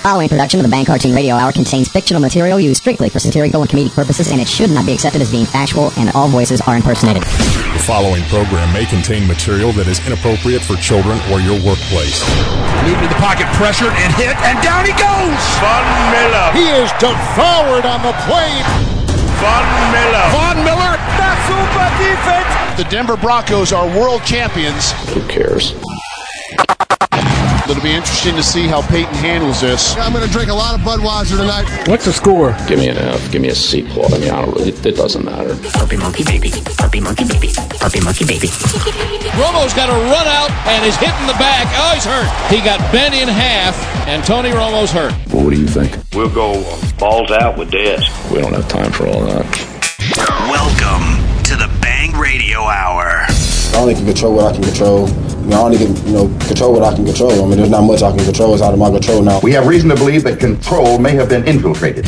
following production of the Bang Cartoon Radio Hour contains fictional material used strictly for satirical and comedic purposes, and it should not be accepted as being factual, and all voices are impersonated. The following program may contain material that is inappropriate for children or your workplace. Moved to the pocket, pressured and hit, and down he goes! Von Miller. He is devoured on the plane. Von Miller. Von Miller. That's super defense. The Denver Broncos are world champions. Who cares? It'll be interesting to see how Peyton handles this. I'm going to drink a lot of Budweiser tonight. What's the score? Give me an F. Give me a C+. I mean, I don't really, it doesn't matter. Puppy monkey baby. Puppy monkey baby. Puppy monkey baby. Romo's got a run out and is hit in the back. Oh, he's hurt. He got bent in half, and Tony Romo's hurt. Well, what do you think? We'll go balls out with this. We don't have time for all that. Welcome to the Bang Radio Hour. I only can control what I can control. I only can, control what I can control. I mean, there's not much I can control. It's out of my control now. We have reason to believe that control may have been infiltrated.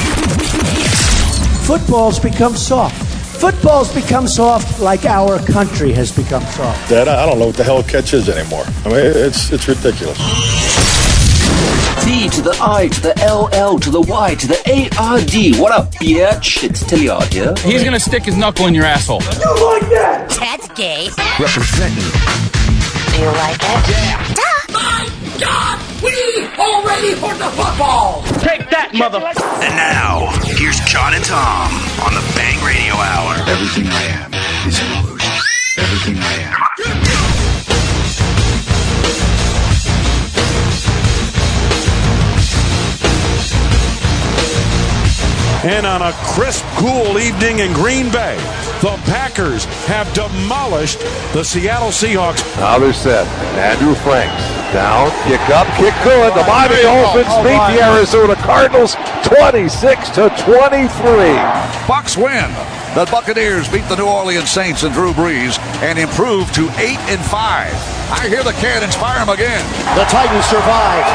Football's become soft. Football's become soft like our country has become soft. Dad, I don't know what the hell catch is anymore. I mean, it's ridiculous. T to the I to the LL to the Y to the ARD. What up, bitch? It's Tilliard here. He's going to stick his knuckle in your asshole. You like that? That's gay. Representing. Do you like it? Yeah. My God! We already for the football! Take that, mother... And now, here's John and Tom on the Bang Radio Hour. Everything I am is an illusion. Everything I am. And on a crisp, cool evening in Green Bay, the Packers have demolished the Seattle Seahawks. Now they're set. Andrew Franks. Down, kick up, kick good. The Miami Dolphins beat the Arizona Cardinals 26-23. Bucs win. The Buccaneers beat the New Orleans Saints and Drew Brees and improve to 8-5. I hear the cannons fire them again. The Titans survive.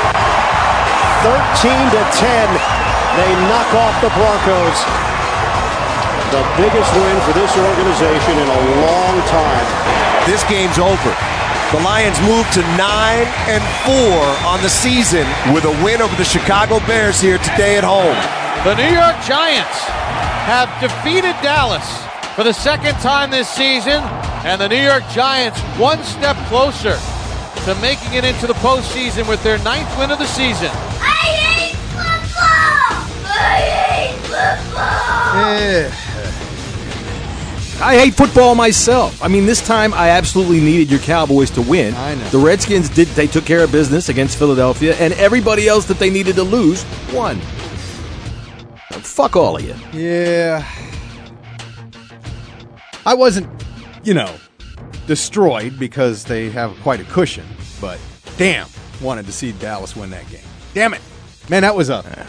13-10. They knock off the Broncos. The biggest win for this organization in a long time. This game's over. The Lions move to 9-4 on the season with a win over the Chicago Bears here today at home. The New York Giants have defeated Dallas for the second time this season, and the New York Giants one step closer to making it into the postseason with their 9th win of the season. I hate football myself. I mean, this time I absolutely needed your Cowboys to win. I know. The Redskins they took care of business against Philadelphia, and everybody else that they needed to lose won. Fuck all of you. Yeah. I wasn't, destroyed because they have quite a cushion, but damn, wanted to see Dallas win that game. Damn it. Man, that was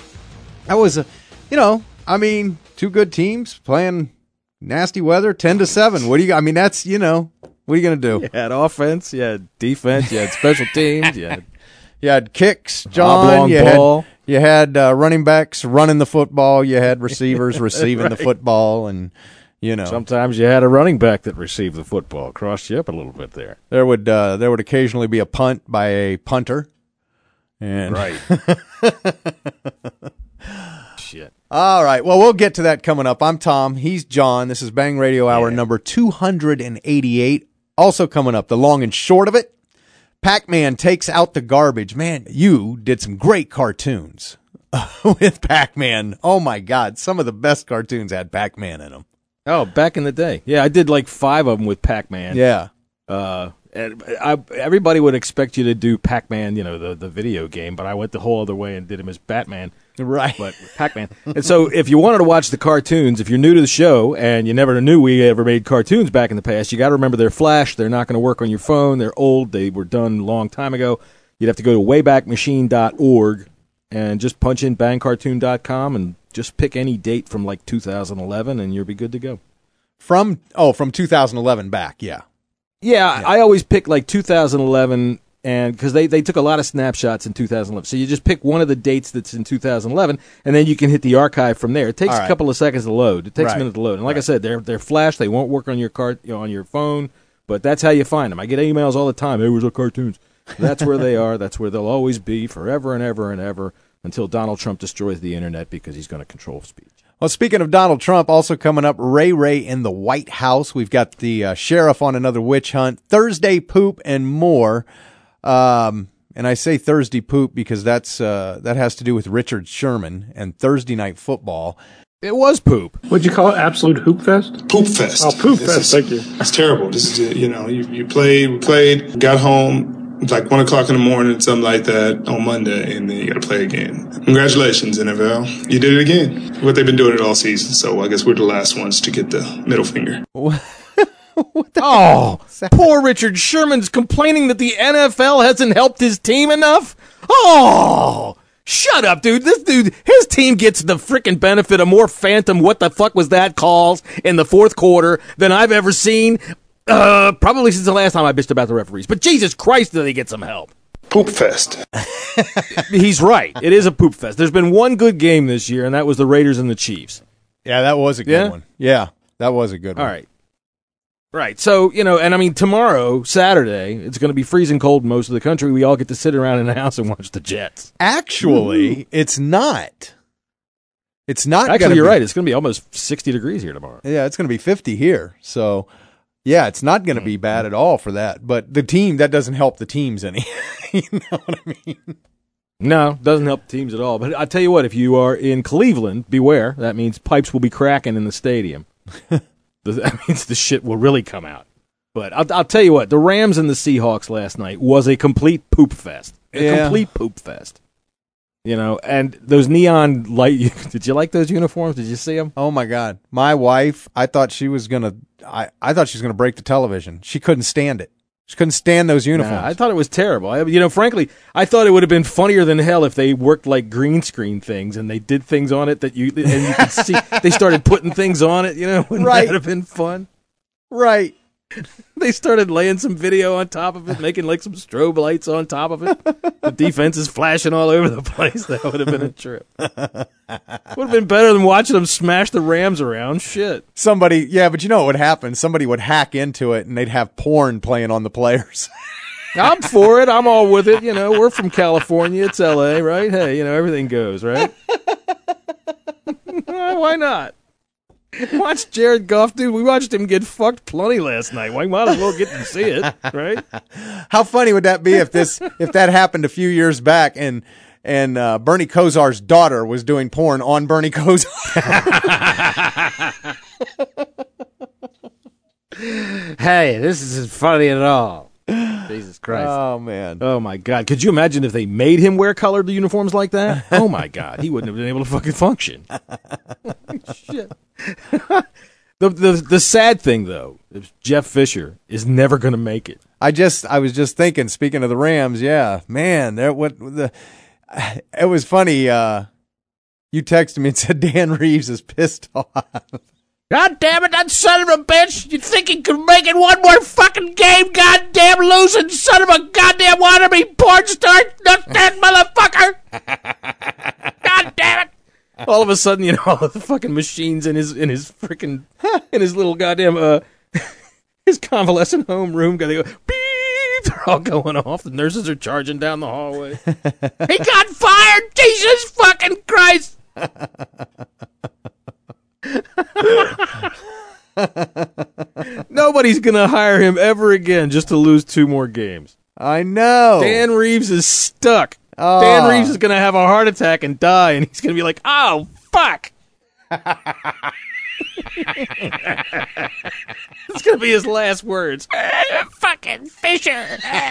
two good teams playing nasty weather, 10-7. What do you? I mean, that's what are you gonna do? You had offense, you had defense, you had special teams, you had kicks, John. You had running backs running the football. You had receivers receiving the football, and sometimes you had a running back that received the football. Crossed you up a little bit there. There would occasionally be a punt by a punter, and right. Shit. All right. Well, we'll get to that coming up. I'm Tom. He's John. This is Bang Radio Hour number 288. Also coming up, the long and short of it, Pac-Man takes out the garbage. Man, you did some great cartoons with Pac-Man. Oh, my God. Some of the best cartoons had Pac-Man in them. Oh, back in the day. Yeah, I did like 5 of them with Pac-Man. Yeah. Everybody would expect you to do Pac-Man, the video game, but I went the whole other way and did him as Batman. Right. But Pac-Man. And so if you wanted to watch the cartoons, if you're new to the show and you never knew we ever made cartoons back in the past, you got to remember they're Flash. They're not going to work on your phone. They're old. They were done a long time ago. You'd have to go to waybackmachine.org and just punch in bangcartoon.com and just pick any date from like 2011 and you'll be good to go. From 2011 back, yeah. Yeah, I always pick like 2011, and because they took a lot of snapshots in 2011. So you just pick one of the dates that's in 2011, and then you can hit the archive from there. It takes a couple of seconds to load. It takes a minute to load. And like I said, they're Flash. They won't work on your on your phone, but that's how you find them. I get emails all the time. Hey, where's the cartoons? That's where they are. That's where they'll always be forever and ever and ever until Donald Trump destroys the internet because he's going to control speech. Well, speaking of Donald Trump, also coming up, Ray in the White House. We've got the sheriff on another witch hunt, Thursday poop, and more. And I say Thursday poop because that has to do with Richard Sherman and Thursday night football. It was poop. What'd you call it? Absolute hoop fest? Poop fest. Oh, poop fest. Thank you. It's terrible. This is, you played, got home. It's like 1 o'clock in the morning, something like that on Monday, and then you got to play again. Congratulations, NFL. You did it again. What they've been doing it all season, so I guess we're the last ones to get the middle finger. Oh, poor Richard Sherman's complaining that the NFL hasn't helped his team enough? Oh, shut up, dude. This dude, his team gets the freaking benefit of more phantom what the fuck was that calls in the fourth quarter than I've ever seen. Probably since the last time I bitched about the referees. But Jesus Christ, do they get some help? Poop fest. He's right. It is a poop fest. There's been one good game this year, and that was the Raiders and the Chiefs. Yeah, that was a good one. Yeah, that was a good one. All right. Right. So, and I mean, tomorrow, Saturday, it's going to be freezing cold in most of the country. We all get to sit around in the house and watch the Jets. Actually, it's not. It's not. Actually, you're right. It's going to be almost 60 degrees here tomorrow. Yeah, it's going to be 50 here. So, yeah, it's not going to be bad at all for that. But the team, that doesn't help the teams any. You know what I mean? No, doesn't help the teams at all. But I tell you what, if you are in Cleveland, beware. That means pipes will be cracking in the stadium. That means the shit will really come out. But I'll tell you what, the Rams and the Seahawks last night was a complete poop fest. Complete poop fest. And those neon light, did you like those uniforms? Did you see them? Oh my God. My wife, I thought she was going to break the television. She couldn't stand it. She couldn't stand those uniforms. Nah, I thought it was terrible. Frankly, I thought it would have been funnier than hell if they worked like green screen things and they did things on it and you could see they started putting things on it. Wouldn't that have been fun? Right. They started laying some video on top of it, making like some strobe lights on top of it. The defense is flashing all over the place. That would have been a trip. Would have been better than watching them smash the Rams around. Shit. But you know what would happen? Somebody would hack into it and they'd have porn playing on the players. I'm for it. I'm all with it. We're from California. It's LA, right? Hey, everything goes, right? Why not? Watch Jared Goff, dude. We watched him get fucked plenty last night. We might as well get to see it, right? How funny would that be if that happened a few years back and Bernie Kosar's daughter was doing porn on Bernie Kosar? Hey, this isn't funny at all. Jesus Christ. Oh, man. Oh, my God. Could you imagine if they made him wear colored uniforms like that? Oh, my God. He wouldn't have been able to fucking function. Shit. The sad thing, though, is Jeff Fisher is never going to make it. I was just thinking, speaking of the Rams, yeah, man, it was funny. You texted me and said Dan Reeves is pissed off. God damn it, that son of a bitch! You think he could make it one more fucking game? Goddamn losing son of a goddamn wannabe porn star! That motherfucker! God damn it! All of a sudden, all of the fucking machines in his freaking in his little goddamn his convalescent home room gotta go beep. They're all going off. The nurses are charging down the hallway. He got fired! Jesus fucking Christ! Nobody's gonna hire him ever again just to lose 2 more games. I know. Dan Reeves is stuck. Oh. Dan Reeves is gonna have a heart attack and die, and he's gonna be like, "Oh fuck!" It's gonna be his last words. Fucking Fisher.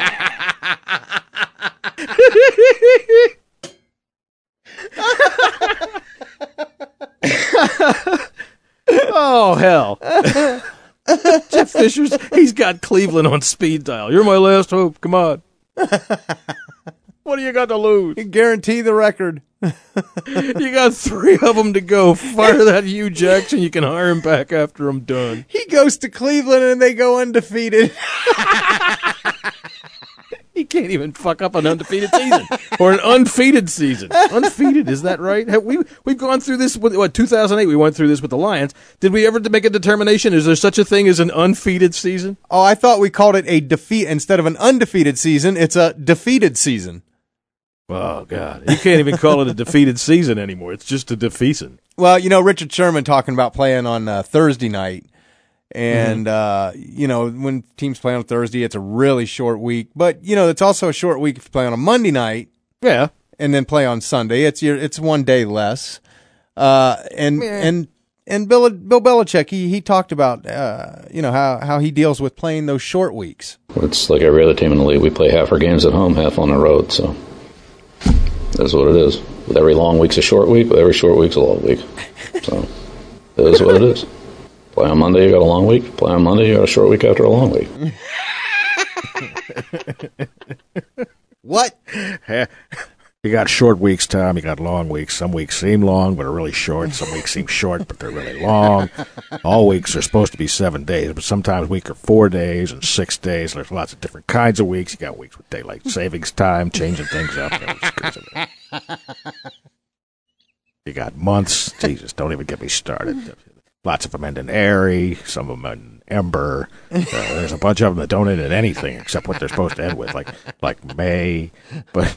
Oh, hell. Jeff Fisher's, he's got Cleveland on speed dial. You're my last hope. Come on. What do you got to lose? You guarantee the record. You got 3 of them to go. Fire that Hugh Jackson. You can hire him back after I'm done. He goes to Cleveland and they go undefeated. He can't even fuck up an undefeated season or an undefeated season. Undefeated, is that right? We've gone through this with 2008. We went through this with the Lions. Did we ever make a determination? Is there such a thing as an undefeated season? Oh, I thought we called it a defeat instead of an undefeated season. It's a defeated season. Oh God, you can't even call it a defeated season anymore. It's just a defeason. Well, Richard Sherman talking about playing on Thursday night. And, when teams play on Thursday, it's a really short week. But, it's also a short week if you play on a Monday night. Yeah. And then play on Sunday. It's 1 day less. And Bill Belichick, he talked about, how he deals with playing those short weeks. It's like every other team in the league. We play half our games at home, half on the road. So that's what it is. With every long week's a short week, with every short week's a long week. So that is what it is. Play on Monday, you got a long week. Play on Monday, you got a short week after a long week. What? You got short weeks, Tom. You got long weeks. Some weeks seem long, but are really short. Some weeks seem short, but they're really long. All weeks are supposed to be 7 days, but sometimes weeks are 4 days and 6 days. There's lots of different kinds of weeks. You got weeks with daylight savings time, changing things up. You got months. Jesus, don't even get me started. Lots of them end in airy, some of them end in ember. There's a bunch of them that don't end in anything except what they're supposed to end with, like May. But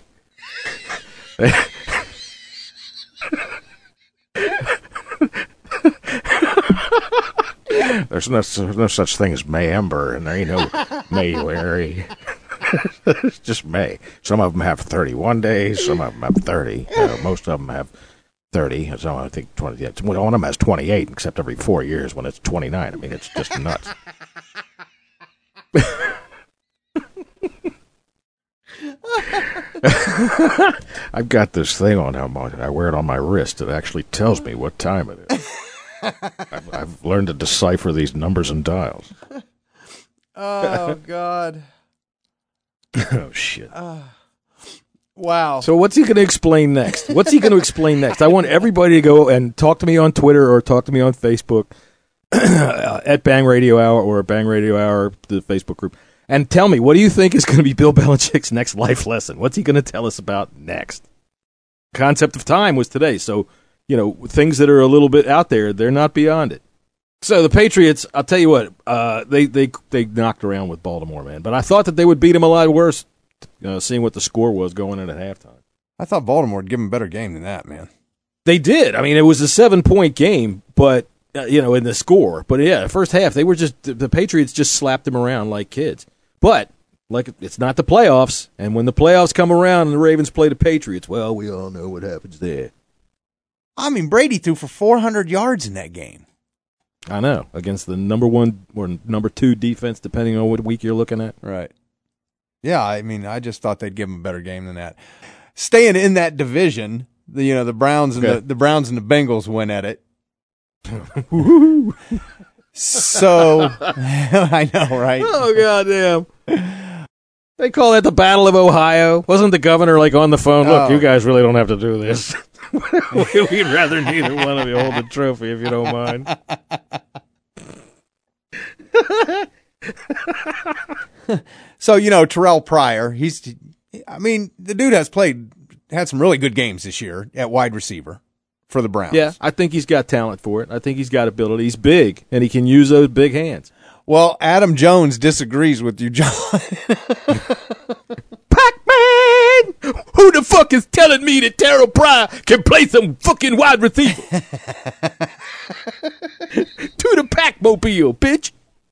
there's no such thing as May ember, and there ain't no May airy. It's just May. Some of them have 31 days. Some of them have 30. Most of them have 30, so I think 20. One of them has 28, except every 4 years when it's 29. I mean, it's just nuts. I've got this thing on how I wear it on my wrist. It actually tells me what time it is. I've learned to decipher these numbers and dials. Oh, God. Oh, shit. Wow. So what's he going to explain next? I want everybody to go and talk to me on Twitter or talk to me on Facebook at Bang Radio Hour or Bang Radio Hour, the Facebook group, and tell me, what do you think is going to be Bill Belichick's next life lesson? What's he going to tell us about next? Concept of time was today, so, things that are a little bit out there, they're not beyond it. So the Patriots, I'll tell you what, they knocked around with Baltimore, man, but I thought that they would beat them a lot worse. Seeing what the score was going in at halftime. I thought Baltimore would give them a better game than that, man. They did. I mean, it was a 7-point game, but, in the score. But, yeah, the first half, the Patriots just slapped them around like kids. But, it's not the playoffs, and when the playoffs come around and the Ravens play the Patriots, well, we all know what happens there. I mean, Brady threw for 400 yards in that game. I know, against the number 1 or number 2 defense, depending on what week you're looking at. Right. Yeah, I mean, I just thought they'd give them a better game than that. Staying in that division, the Browns and the Browns and the Bengals went at it. So I know, right? Oh, goddamn! They call that the Battle of Ohio. Wasn't the governor on the phone? Look, you guys really don't have to do this. We'd rather neither one of you hold the trophy if you don't mind. So, Terrell Pryor, the dude had some really good games this year at wide receiver for the Browns. Yeah, I think he's got talent for it. I think he's got ability. He's big, and he can use those big hands. Well, Adam Jones disagrees with you, John. Pac-Man! Who the fuck is telling me that Terrell Pryor can play some fucking wide receiver? To the Pac-mobile, bitch!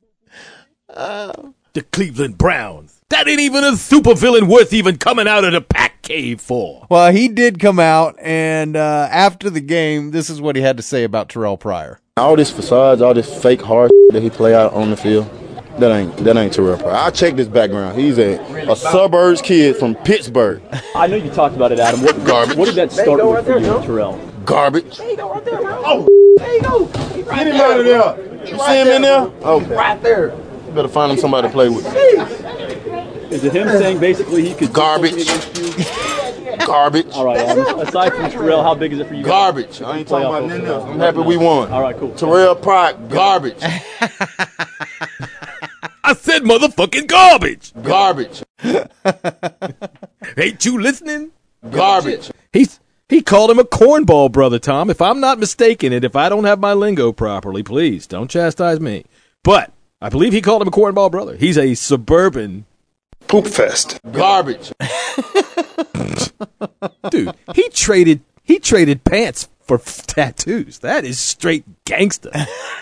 The Cleveland Browns. That ain't even a supervillain worth even coming out of the Pac cave for. Well, he did come out, and after the game, this is what he had to say about Terrell Pryor. All this facades, all this fake hard that he play out on the field, that ain't Terrell Pryor. I checked his background. He's a suburbs kid from Pittsburgh. I know you talked about it, Adam. Garbage. What did that start with for you, Terrell? Garbage. There you go, right there, bro. Oh, there you go. Get him out of there. You see him in there? Okay. Right there. You better find him somebody to play with. Is it him saying basically he could garbage? Garbage. All right, aside from Terrell, how big is it for you? Garbage. I ain't talking about nothing else. I'm happy we won. All right, cool. Terrell Pryor, garbage. I I said motherfucking garbage. Garbage. Ain't you listening? Garbage. He called him a cornball brother, Tom. If I'm not mistaken, and if I don't have my lingo properly, please don't chastise me. But I believe he called him a cornball brother. He's a suburban poop fest. Garbage. Dude, he traded pants for tattoos. That is straight gangster.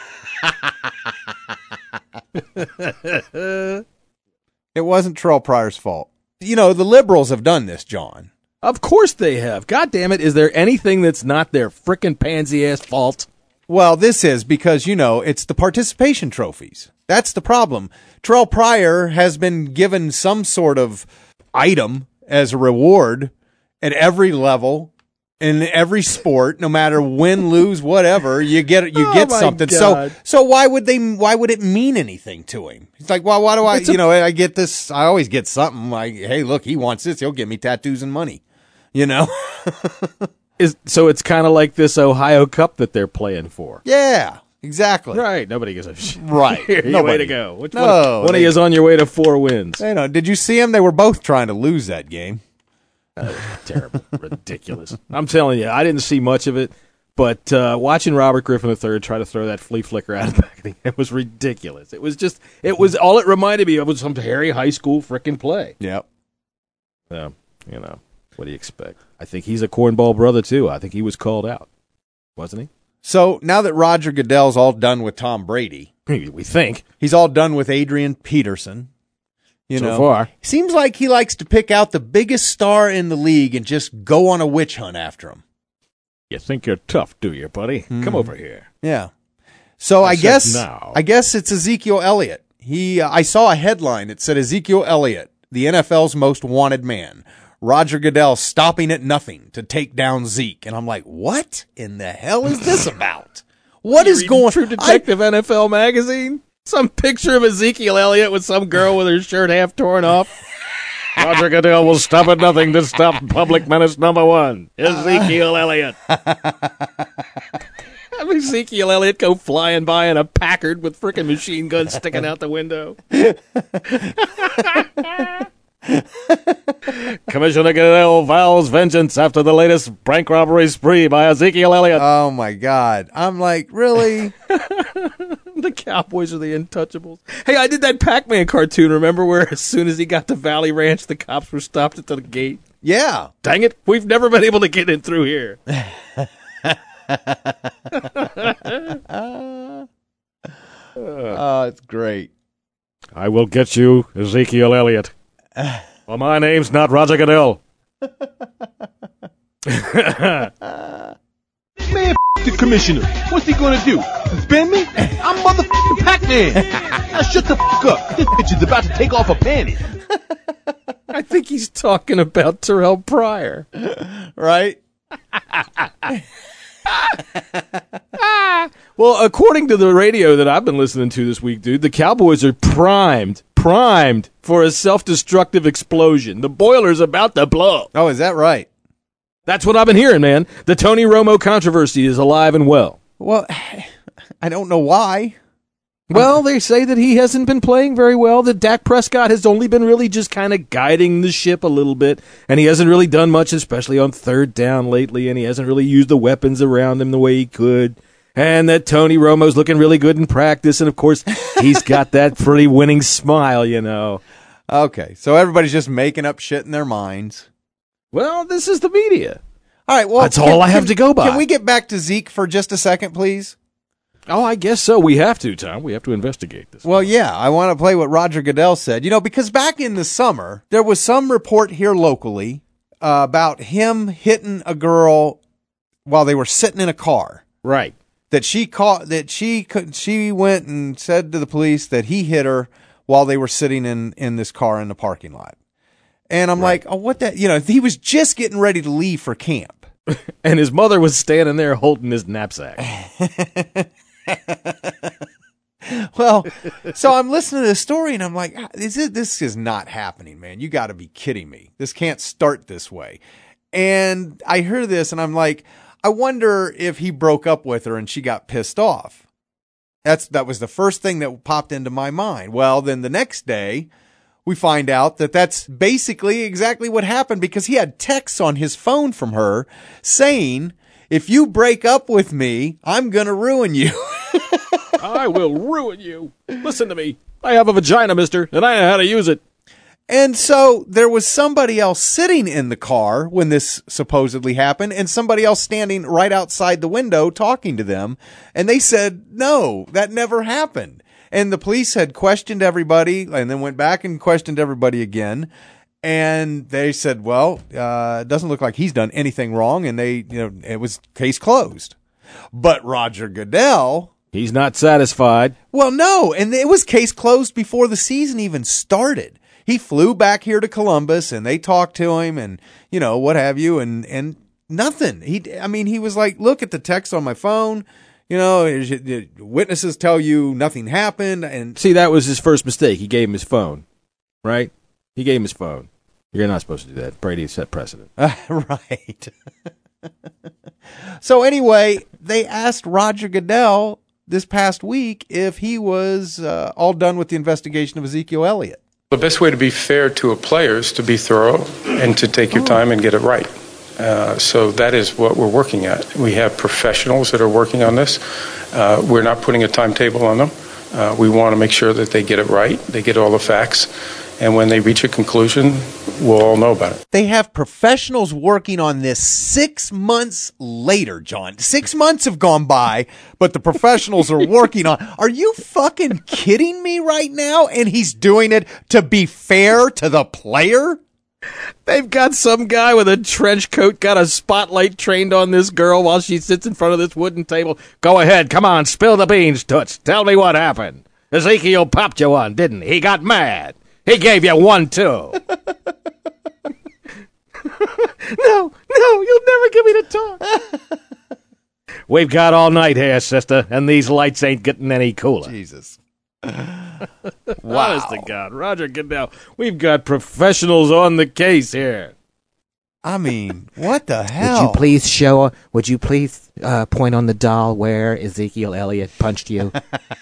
It wasn't Terrell Pryor's fault. You know, the liberals have done this, John. Of course they have. God damn it, is there anything that's not their frickin' pansy-ass fault? Well, this is because, you know, it's the participation trophies. That's the problem. Terrell Pryor has been given some sort of item as a reward at every level, in every sport, no matter win, lose, whatever, you get something. God. So why would it mean anything to him? He's like, well, why do I, I get this, I always get something like, hey, look, he wants this, he'll give me tattoos and money, you know? So it's kind of like this Ohio Cup that they're playing for. Yeah, exactly. Right. Nobody gives a shit. Right. Way to go. One of you is on your way to 4 wins. You know, did you see him? They were both trying to lose that game. Terrible. Ridiculous. I'm telling you, I didn't see much of it, but watching Robert Griffin III try to throw that flea flicker out of the back of the it was ridiculous. It was all it reminded me of was some hairy high school frickin' play. Yep. So, you know, what do you expect? I think he's a cornball brother, too. I think he was called out. Wasn't he? So now that Roger Goodell's all done with Tom Brady, we think he's all done with Adrian Peterson. So far. Seems like he likes to pick out the biggest star in the league and just go on a witch hunt after him. You think you're tough, do you, buddy? Come over here. Yeah. So I guess now. it's Ezekiel Elliott. I saw a headline that said Ezekiel Elliott, the NFL's most wanted man. Roger Goodell stopping at nothing to take down Zeke. And I'm like, what in the hell is this about? What is going on? True Detective NFL magazine? Some picture of Ezekiel Elliott with some girl with her shirt half torn off. Roger Goodell will stop at nothing to stop public menace number 1. Ezekiel Elliott. Have Ezekiel Elliott go flying by in a Packard with frickin' machine guns sticking out the window. Commissioner Goodell vows vengeance after the latest bank robbery spree by Ezekiel Elliott. Oh, my God. I'm like, really? The Cowboys are the untouchables. Hey, I did that Pac-Man cartoon, remember, where as soon as he got to Valley Ranch, the cops were stopped at the gate? Yeah. Dang it, we've never been able to get in through here. It's great. I will get you, Ezekiel Elliott. Well, my name's not Roger Goodell. Man, the commissioner. What's he gonna do? Suspend me? I'm motherfucking Pac-Man. Now shut the up. This bitch is about to take off her panties. I think he's talking about Terrell Pryor. Right? Well, according to the radio that I've been listening to this week, dude, the Cowboys are primed for a self-destructive explosion. The boiler's about to blow. Oh, is that right? That's what I've been hearing, man. The Tony Romo controversy is alive and well. Well, I don't know why. Well, they say that he hasn't been playing very well, that Dak Prescott has only been really just kind of guiding the ship a little bit, and he hasn't really done much, especially on third down lately, and he hasn't really used the weapons around him the way he could, and that Tony Romo's looking really good in practice, and of course, he's got that pretty winning smile, you know. Okay, so everybody's just making up shit in their minds. Well, this is the media. All right, well, that's all I have to go by. Can we get back to Zeke for just a second, please? Oh, I guess so. We have to, Tom. We have to investigate this. Well, yeah, I want to play what Roger Goodell said. You know, because back in the summer, there was some report here locally about him hitting a girl while they were sitting in a car. Right. That she went and said to the police that he hit her while they were sitting in this car in the parking lot. And I'm like, oh, what that? You know, he was just getting ready to leave for camp. And his mother was standing there holding his knapsack. Well, so I'm listening to this story and I'm like, this is not happening, man. You got to be kidding me. This can't start this way. And I hear this and I'm like, I wonder if he broke up with her and she got pissed off. That was the first thing that popped into my mind. Well, then the next day, we find out that that's basically exactly what happened, because he had texts on his phone from her saying, if you break up with me, I'm going to ruin you. I will ruin you. Listen to me. I have a vagina, mister, and I know how to use it. And so there was somebody else sitting in the car when this supposedly happened, and somebody else standing right outside the window talking to them. And they said, no, that never happened. And the police had questioned everybody and then went back and questioned everybody again. And they said, well, it doesn't look like he's done anything wrong. And it was case closed. But Roger Goodell, he's not satisfied. Well, no. And it was case closed before the season even started. He flew back here to Columbus and they talked to him and, what have you. And nothing. He was like, look at the text on my phone. Witnesses tell you nothing happened. And see, that was his first mistake. He gave him his phone, right? He gave him his phone. You're not supposed to do that. Brady set precedent. Right. So anyway, they asked Roger Goodell this past week if he was all done with the investigation of Ezekiel Elliott. The best way to be fair to a player is to be thorough and to take your time and get it right. So that is what we're working at. We have professionals that are working on this. We're not putting a timetable on them. We want to make sure that they get it right, they get all the facts, and when they reach a conclusion, we'll all know about it. They have professionals working on this 6 months later, John. 6 months have gone by, but the professionals are working on. Are you fucking kidding me right now? And he's doing it to be fair to the player? They've got some guy with a trench coat, got a spotlight trained on this girl while she sits in front of this wooden table. Go ahead, come on, spill the beans, Toots. Tell me what happened. Ezekiel popped you one, didn't he? He got mad. He gave you one, too. No, you'll never give me the talk. We've got all night here, sister, and these lights ain't getting any cooler. Jesus. Wow. Honest to God, Roger Goodell, we've got professionals on the case here. I mean, what the hell? Would you please point on the doll where Ezekiel Elliott punched you?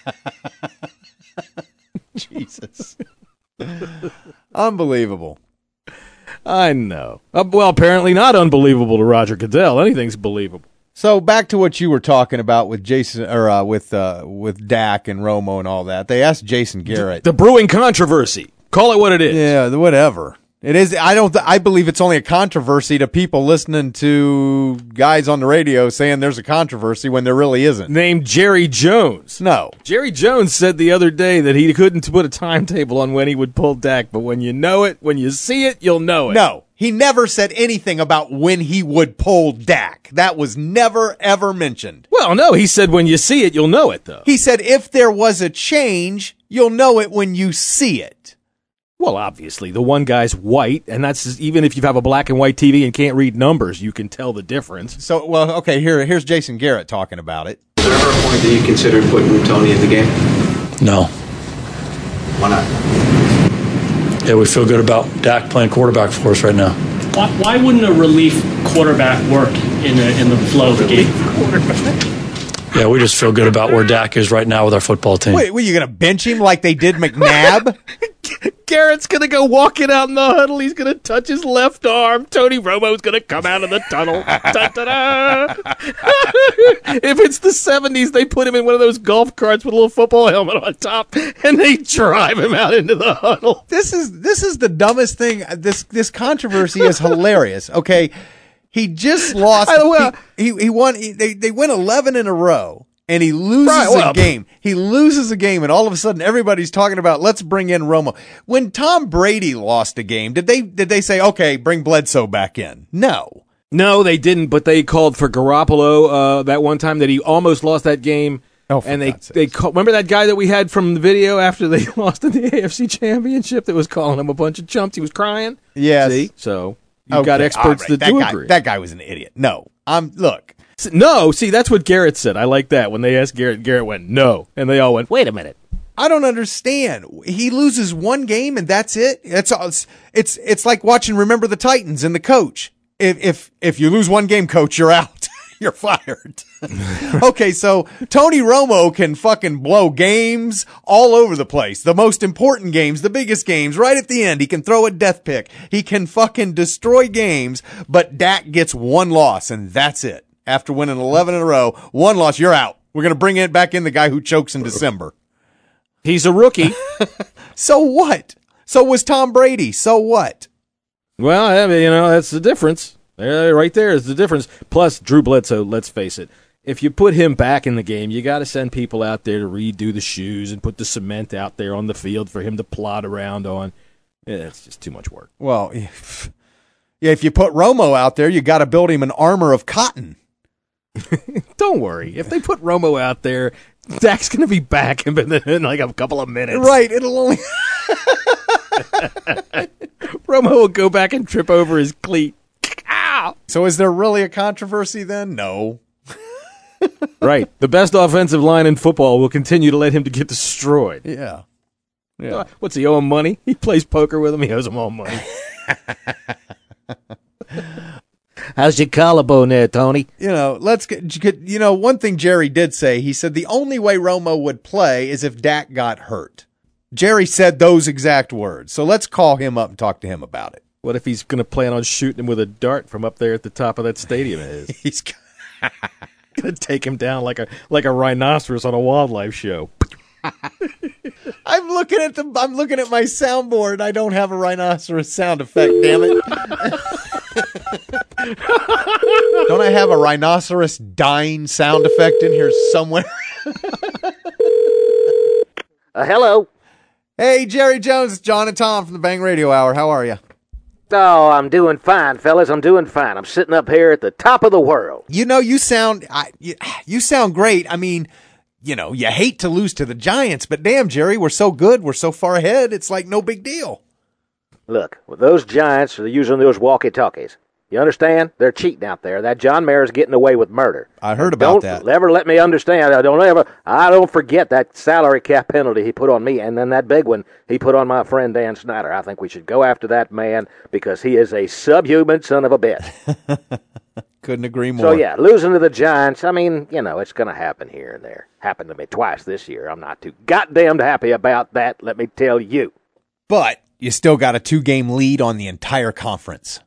Jesus. Unbelievable. I know. Well, apparently not unbelievable to Roger Goodell. Anything's believable. So back to what you were talking about with Jason, or with Dak and Romo and all that. They asked Jason Garrett. The brewing controversy. Call it what it is. Yeah, whatever. It is. I believe it's only a controversy to people listening to guys on the radio saying there's a controversy when there really isn't. Named Jerry Jones. No. Jerry Jones said the other day that he couldn't put a timetable on when he would pull Dak, but when you know it, when you see it, you'll know it. No. He never said anything about when he would pull Dak. That was never, ever mentioned. Well, no, he said when you see it, you'll know it, though. He said if there was a change, you'll know it when you see it. Well, obviously, the one guy's white, and that's even if you have a black and white TV and can't read numbers, you can tell the difference. So, well, okay, here's Jason Garrett talking about it. Is there ever a point that you considered putting Tony in the game? No. Why not? Yeah, we feel good about Dak playing quarterback for us right now. Why wouldn't a relief quarterback work in the flow of the game? Yeah, we just feel good about where Dak is right now with our football team. Wait, were you going to bench him like they did McNabb? Garrett's going to go walking out in the huddle. He's going to touch his left arm. Tony Romo's going to come out of the tunnel. If it's the 70s, they put him in one of those golf carts with a little football helmet on top, and they drive him out into the huddle. This is the dumbest thing. This controversy is hilarious. Okay, he just lost. He won. They win 11 in a row. And he loses a game. He loses a game, and all of a sudden everybody's talking about let's bring in Romo. When Tom Brady lost a game, did they say, okay, bring Bledsoe back in? No. No, they didn't, but they called for Garoppolo that one time that he almost lost that game. Oh, and remember that guy that we had from the video after they lost in the AFC Championship that was calling him a bunch of chumps? He was crying? Yes. See? So you've got experts that do agree. That guy was an idiot. No. Look. No, see, that's what Garrett said. I like that. When they asked Garrett went, no. And they all went, wait a minute. I don't understand. He loses one game and that's it? It's like watching Remember the Titans and the coach. If you lose one game, coach, you're out. You're fired. Okay, so Tony Romo can fucking blow games all over the place. The most important games, the biggest games, right at the end. He can throw a death pick. He can fucking destroy games, but Dak gets one loss, and that's it. After winning 11 in a row, one loss, you're out. We're going to bring it back in the guy who chokes in December. He's a rookie. So what? So was Tom Brady. So what? Well, I mean, that's the difference. Right there is the difference. Plus, Drew Bledsoe, let's face it, if you put him back in the game, you got to send people out there to redo the shoes and put the cement out there on the field for him to plod around on. Yeah, it's just too much work. Well, yeah, if you put Romo out there, you got to build him an armor of cotton. Don't worry. If they put Romo out there, Dak's going to be back in like a couple of minutes. Right. It'll only... Romo will go back and trip over his cleat. Ow! So is there really a controversy then? No. Right. The best offensive line in football will continue to let him to get destroyed. Yeah. What's he owe him money? He plays poker with him. He owes him all money. How's your collarbone there, Tony? Let's get, one thing Jerry did say, he said the only way Romo would play is if Dak got hurt. Jerry said those exact words. So let's call him up and talk to him about it. What if he's going to plan on shooting him with a dart from up there at the top of that stadium? He's going to take him down like a rhinoceros on a wildlife show. I'm looking at my soundboard and I don't have a rhinoceros sound effect, damn it. Don't I have a rhinoceros dying sound effect in here somewhere? Hello. Hey, Jerry Jones, it's John and Tom from the Bang Radio Hour. How are you? Oh, I'm doing fine, fellas. I'm doing fine. I'm sitting up here at the top of the world. You sound great. I mean, you hate to lose to the Giants, but damn, Jerry, we're so good. We're so far ahead. It's like no big deal. Look, with those Giants are using those walkie-talkies. You understand? They're cheating out there. That John Mayer's getting away with murder. I heard about that. Don't ever let me understand. I don't forget that salary cap penalty he put on me, and then that big one he put on my friend Dan Snyder. I think we should go after that man because he is a subhuman son of a bitch. Couldn't agree more. So, yeah, losing to the Giants, I mean, it's going to happen here and there. Happened to me twice this year. I'm not too goddamn happy about that, let me tell you. But you still got a 2-game lead on the entire conference.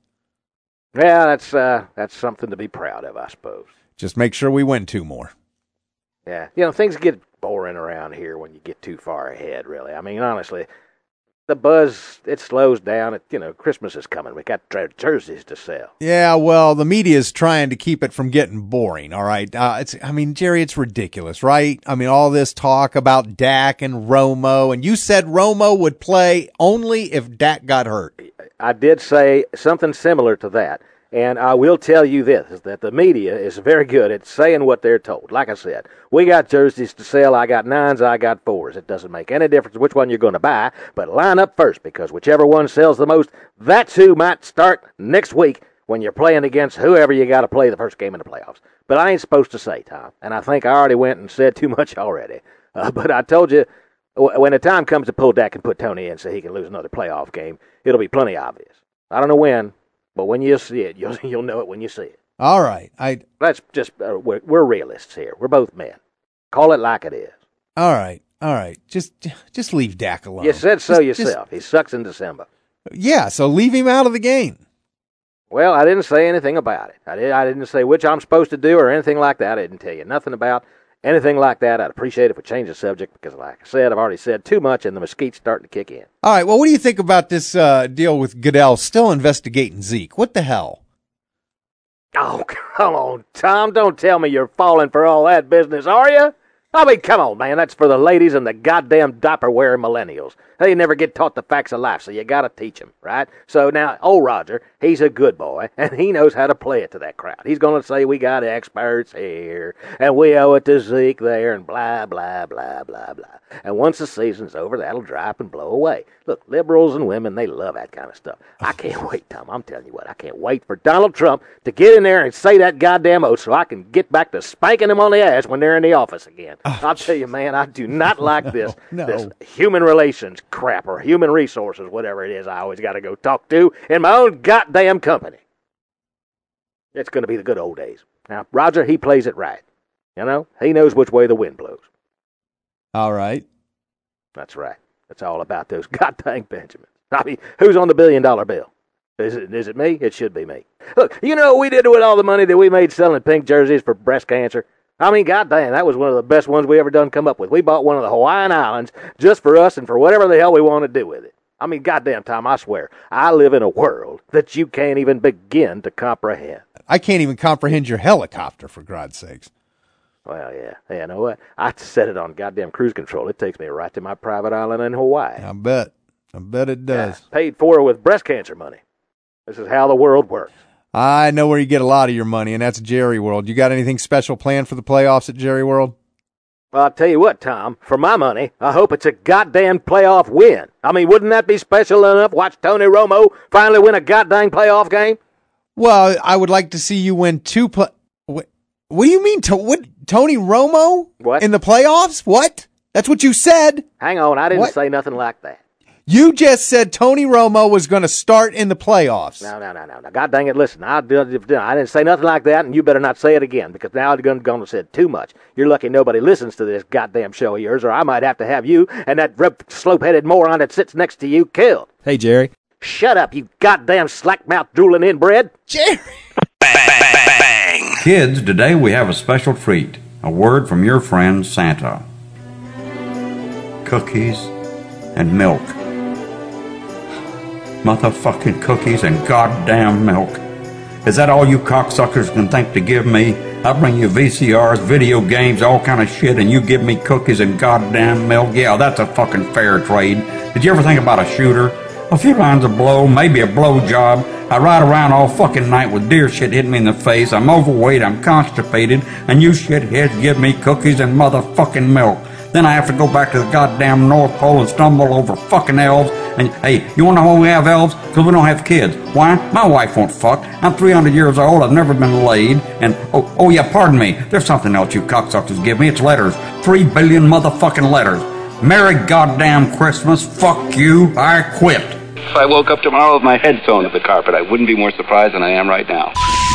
Yeah, that's something to be proud of, I suppose. Just make sure we win 2 more. Yeah, things get boring around here when you get too far ahead, really. I mean, honestly, the buzz, it slows down. Christmas is coming. We got jerseys to sell. Yeah, well, the media is trying to keep it from getting boring, all right? Jerry, it's ridiculous, right? I mean, all this talk about Dak and Romo, and you said Romo would play only if Dak got hurt. I did say something similar to that. And I will tell you this, is that the media is very good at saying what they're told. Like I said, we got jerseys to sell. I got 9s, I got 4s. It doesn't make any difference which one you're going to buy, but line up first, because whichever one sells the most, that's who might start next week when you're playing against whoever you got to play the first game in the playoffs. But I ain't supposed to say, Tom, and I think I already went and said too much already. But I told you, when the time comes to pull Dak and put Tony in so he can lose another playoff game, it'll be plenty obvious. I don't know when, but when you see it, you'll know it when you see it. All right. Let's just, we're realists here. We're both men. Call it like it is. All right. Just leave Dak alone. You said so yourself. He sucks in December. Yeah, so leave him out of the game. Well, I didn't say anything about it. I didn't say which I'm supposed to do or anything like that. I didn't tell you nothing about anything like that. I'd appreciate it if we change the subject because, like I said, I've already said too much and the mesquite's starting to kick in. All right, well, what do you think about this deal with Goodell still investigating Zeke? What the hell? Oh, come on, Tom. Don't tell me you're falling for all that business, are you? I mean, come on, man. That's for the ladies and the goddamn diaper-wearing millennials. They never get taught the facts of life, so you got to teach them, right? So now, old Roger, he's a good boy, and he knows how to play it to that crowd. He's going to say we got experts here, and we owe it to Zeke there, and blah, blah, blah, blah, blah. And once the season's over, that'll dry up and blow away. Look, liberals and women, they love that kind of stuff. I can't wait, Tom. I'm telling you what, I can't wait for Donald Trump to get in there and say that goddamn oath so I can get back to spanking them on the ass when they're in the office again. I'll tell you, man, I do not like this. This human relations crap or human resources, whatever it is I always got to go talk to in my own goddamn company. It's going to be the good old days. Now, Roger, he plays it right. You know, he knows which way the wind blows. All right. That's right. It's all about those goddamn Benjamins. I mean, who's on the $1 billion bill? Is it me? It should be me. Look, you know what we did with all the money that we made selling pink jerseys for breast cancer? I mean, goddamn, that was one of the best ones we ever done come up with. We bought one of the Hawaiian Islands just for us and for whatever the hell we want to do with it. I mean, goddamn, Tom, I swear, I live in a world that you can't even begin to comprehend. I can't even comprehend your helicopter, for God's sakes. Well, yeah. Hey, you know what? I set it on goddamn cruise control. It takes me right to my private island in Hawaii. I bet it does. Yeah, paid for with breast cancer money. This is how the world works. I know where you get a lot of your money, and that's Jerry World. You got anything special planned for the playoffs at Jerry World? Well, I'll tell you what, Tom. For my money, I hope it's a goddamn playoff win. I mean, wouldn't that be special enough? Watch Tony Romo finally win a goddamn playoff game? Well, I would like to see you win what do you mean? Tony Romo? What? In the playoffs? What? That's what you said. Hang on, I didn't say nothing like that. You just said Tony Romo was going to start in the playoffs. No. God dang it, listen. I didn't say nothing like that, and you better not say it again, because now you're going to say too much. You're lucky nobody listens to this goddamn show of yours, or I might have to have you and that slope-headed moron that sits next to you killed. Hey, Jerry. Shut up, you goddamn slack-mouthed drooling inbred. Jerry! Bang! Kids, today we have a special treat. A word from your friend Santa. Cookies and milk. Motherfucking cookies and goddamn milk. Is that all you cocksuckers can think to give me? I bring you VCRs, video games, all kind of shit, and you give me cookies and goddamn milk? Yeah, that's a fucking fair trade. Did you ever think about a shooter? A few lines of blow, maybe a blow job. I ride around all fucking night with deer shit hitting me in the face. I'm overweight, I'm constipated, and you shitheads give me cookies and motherfucking milk. Then I have to go back to the goddamn North Pole and stumble over fucking elves. And, hey, you wanna know why we have elves? Because we don't have kids. Why? My wife won't fuck. I'm 300 years old, I've never been laid. And, oh yeah, pardon me, there's something else you cocksuckers give me. It's letters. 3 billion motherfucking letters. Merry goddamn Christmas. Fuck you. I quit. If I woke up tomorrow with my head thrown at the carpet, I wouldn't be more surprised than I am right now.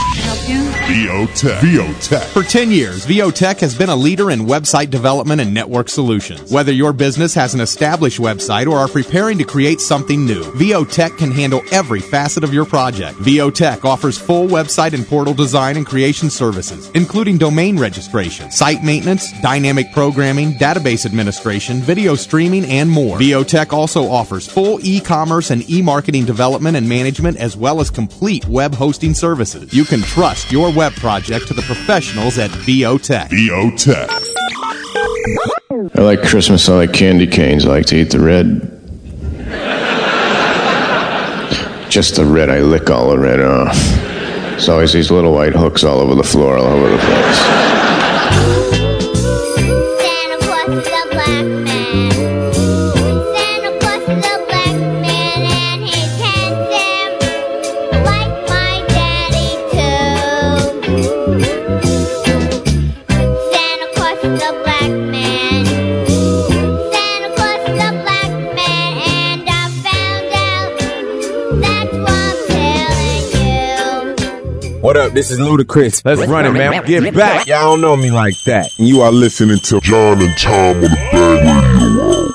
VOTech. For 10 years, VOTech has been a leader in website development and network solutions. Whether your business has an established website or are preparing to create something new, VOTech can handle every facet of your project. VOTech offers full website and portal design and creation services, including domain registration, site maintenance, dynamic programming, database administration, video streaming, and more. VOTech also offers full e-commerce and e-marketing development and management, as well as complete web hosting services. You can trust your web project to the professionals at VOTech. I like Christmas. I like candy canes. I like to eat the red. Just the red. I lick all the red off. There's always these little white hooks all over the floor, all over the place. What up? This is Ludacris. Let's run it, man. Get back. Y'all don't know me like that. And you are listening to John and Tom on the Bang Radio World.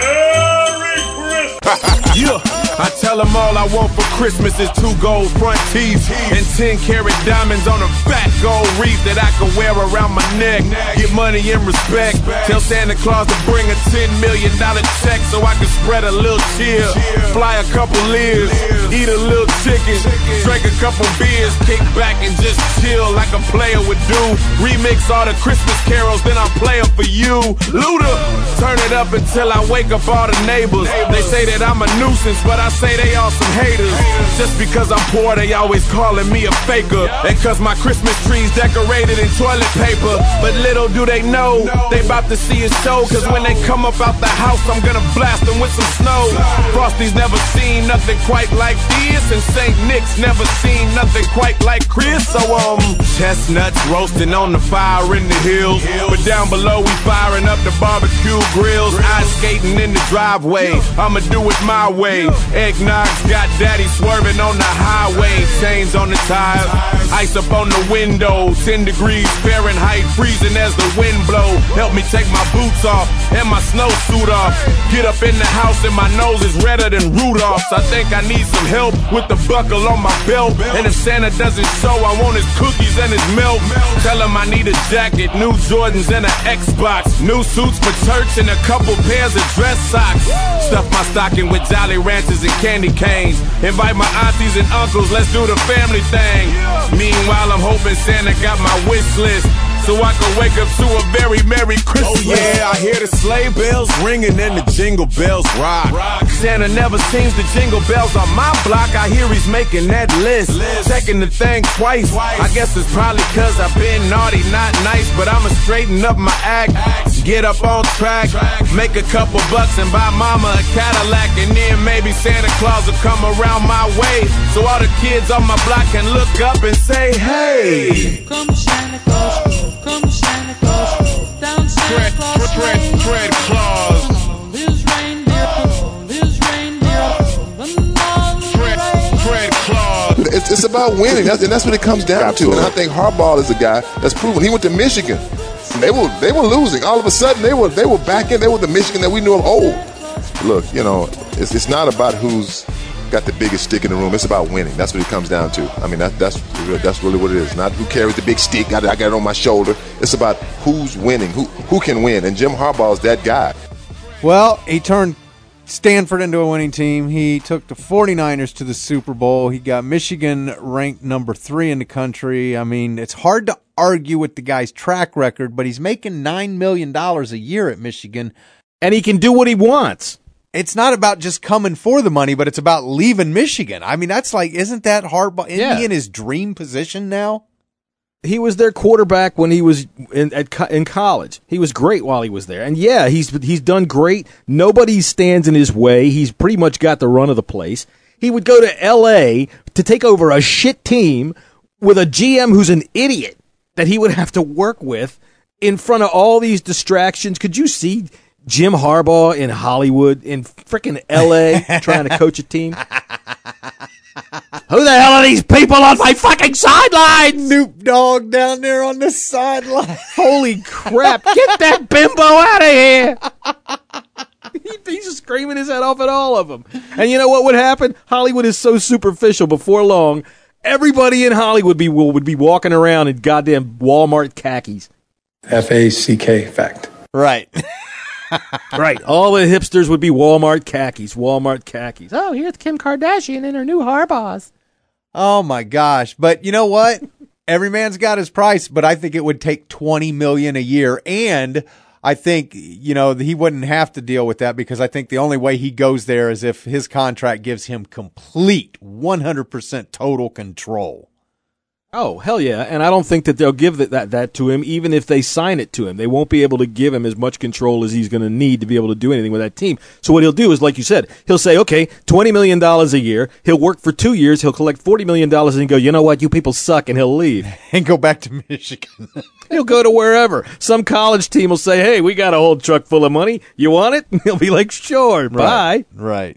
Yeah. I tell them all I want for Christmas is 2 gold front teeth and 10-karat diamonds on the back, gold wreath that I can wear around my neck. Get money and respect. Tell Santa Claus to bring a $10 million check so I can spread a little cheer. Fly a couple years, eat a little chicken, drink a couple beers, kick back and just chill like a player would do. Remix all the Christmas carols, then I'll play them for you. Luda, turn it up until I wake up all the neighbors. They say that I'm a nuisance, but I say they all some haters. Just because I'm poor, they always calling me a faker. And cause my Christmas tree's decorated in toilet paper. But little do they know, they about to see a show. Cause when they come up out the house, I'm gonna blast them with some snow. Frosty's never seen nothing quite like this, and St. Nick's never seen nothing quite like Chris. So chestnuts roasting on the fire in the hills, but down below we firing up the barbecue grills. Ice skating in the driveway, I'ma do it my way. Eggnog rocks, got daddy swerving on the highway, chains on the tires, ice up on the window, 10 degrees Fahrenheit, freezing as the wind blow. Help me take my boots off and my snowsuit off. Get up in the house and my nose is redder than Rudolph's. I think I need some help with the buckle on my belt. And if Santa doesn't show, I want his cookies and his milk. Tell him I need a jacket, new Jordans and an Xbox, new suits for church and a couple pairs of dress socks. Stuff my stocking with Jolly Ranchers and candy canes. Invite my aunties and uncles, let's do the family thing. Meanwhile, I'm hoping Santa got my wish list, so I can wake up to a very Merry Christmas. Oh yeah, I hear the sleigh bells ringing and the jingle bells rock. Santa never seems to jingle bells on my block. I hear he's making that list, checking the thing twice. I guess it's probably cause I've been naughty, not nice, but I'ma straighten up my act, get up on track, make a couple bucks and buy mama a Cadillac, and then maybe Santa Claus will come around my way, so all the kids on my block can look up and say, hey, come Santa Claus, come Santa Claus, down Santa Claus Fred Claus, his reindeer, Fred Claus. It's about winning, and that's what it comes down to. And I think Harbaugh is a guy that's proven. He went to Michigan. They were losing. All of a sudden, they were back in. They were the Michigan that we knew of old. Look, it's not about who's got the biggest stick in the room. It's about winning. That's what it comes down to. I mean, that's really what it is. Not who carries the big stick. I got it on my shoulder. It's about who's winning, who can win. And Jim Harbaugh is that guy. Well, he turned Stanford into a winning team. He took the 49ers to the Super Bowl. He got Michigan ranked number 3 in the country. I mean, it's hard to argue with the guy's track record, but he's making $9 million a year at Michigan. And he can do what he wants. It's not about just coming for the money, but it's about leaving Michigan. I mean, that's like, isn't that hard? Isn't he in his dream position now? He was their quarterback when he was in college. He was great while he was there. And yeah, he's done great. Nobody stands in his way. He's pretty much got the run of the place. He would go to L.A. to take over a shit team with a GM who's an idiot that he would have to work with in front of all these distractions. Could you see Jim Harbaugh in Hollywood, in frickin' L.A., trying to coach a team? Who the hell are these people on my fucking sideline? Snoop Dogg down there on the sideline. Holy crap. Get that bimbo out of here. He's just screaming his head off at all of them. And you know what would happen? Hollywood is so superficial. Before long, everybody in Hollywood would be walking around in goddamn Walmart khakis. F-A-C-K, fact. Right. Right. All the hipsters would be Walmart khakis. Oh, here's Kim Kardashian in her new Harbaughs. Oh, my gosh. But you know what? Every man's got his price, but I think it would take $20 million a year. And I think, he wouldn't have to deal with that, because I think the only way he goes there is if his contract gives him complete 100% total control. Oh, hell yeah. And I don't think that they'll give that to him, even if they sign it to him. They won't be able to give him as much control as he's going to need to be able to do anything with that team. So what he'll do is, like you said, he'll say, okay, $20 million a year. He'll work for 2 years. He'll collect $40 million and go, you know what, you people suck, and he'll leave. And go back to Michigan. He'll go to wherever. Some college team will say, hey, we got a whole truck full of money. You want it? And he'll be like, sure, bye. Right.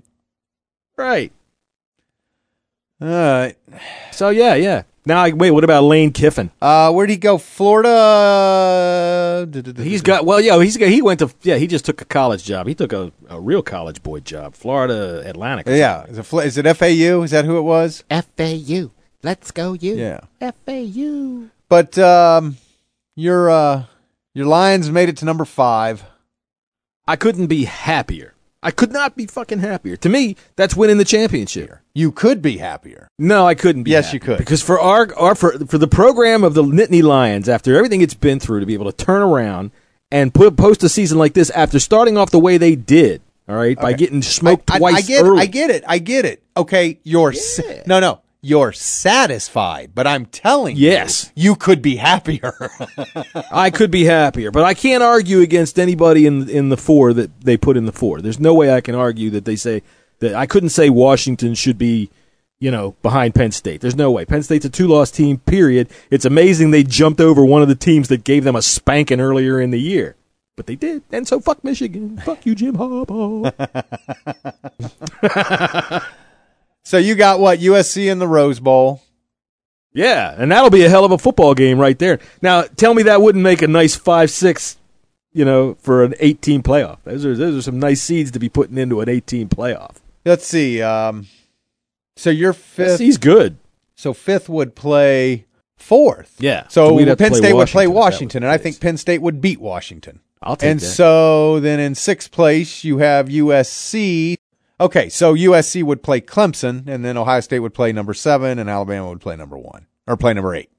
All right. So, yeah. Now, wait, what about Lane Kiffin? Where'd he go? Florida? He just took a college job. He took a real college boy job. Florida Atlantic. Yeah. Is it FAU? Is that who it was? FAU. Let's go, you. Yeah. FAU. But your Lions made it to number 5. I couldn't be happier. I could not be fucking happier. To me, that's winning the championship. You could be happier. No, I couldn't be. Yes, happier. you could. Because for for the program of the Nittany Lions, after everything it's been through, to be able to turn around and post a season like this after starting off the way they did, all right, by getting smoked twice early. I get it. Okay, you're you're satisfied, but I'm telling you could be happier. I could be happier, but I can't argue against anybody in the 4 that they put in the 4. There's no way I can argue that they say that. I couldn't say Washington should be, behind Penn State. There's no way. Penn State's a 2-loss team, period. It's amazing they jumped over one of the teams that gave them a spanking earlier in the year. But they did, and so fuck Michigan. Fuck you, Jim Harbaugh. So you got what? USC in the Rose Bowl. Yeah, and that'll be a hell of a football game right there. Now, tell me that wouldn't make a nice 5-6, for an 18 playoff. Those are some nice seeds to be putting into an 18 playoff. Let's see. So your fifth. He's good. So fifth would play fourth. Yeah. So we'd have to Penn play State would play Washington, Washington, and I think Penn State would beat Washington. I'll take and that. so then in sixth place, you have USC. Okay, so USC would play Clemson, and then Ohio State would play number 7, and Alabama would play number 1, or play number 8.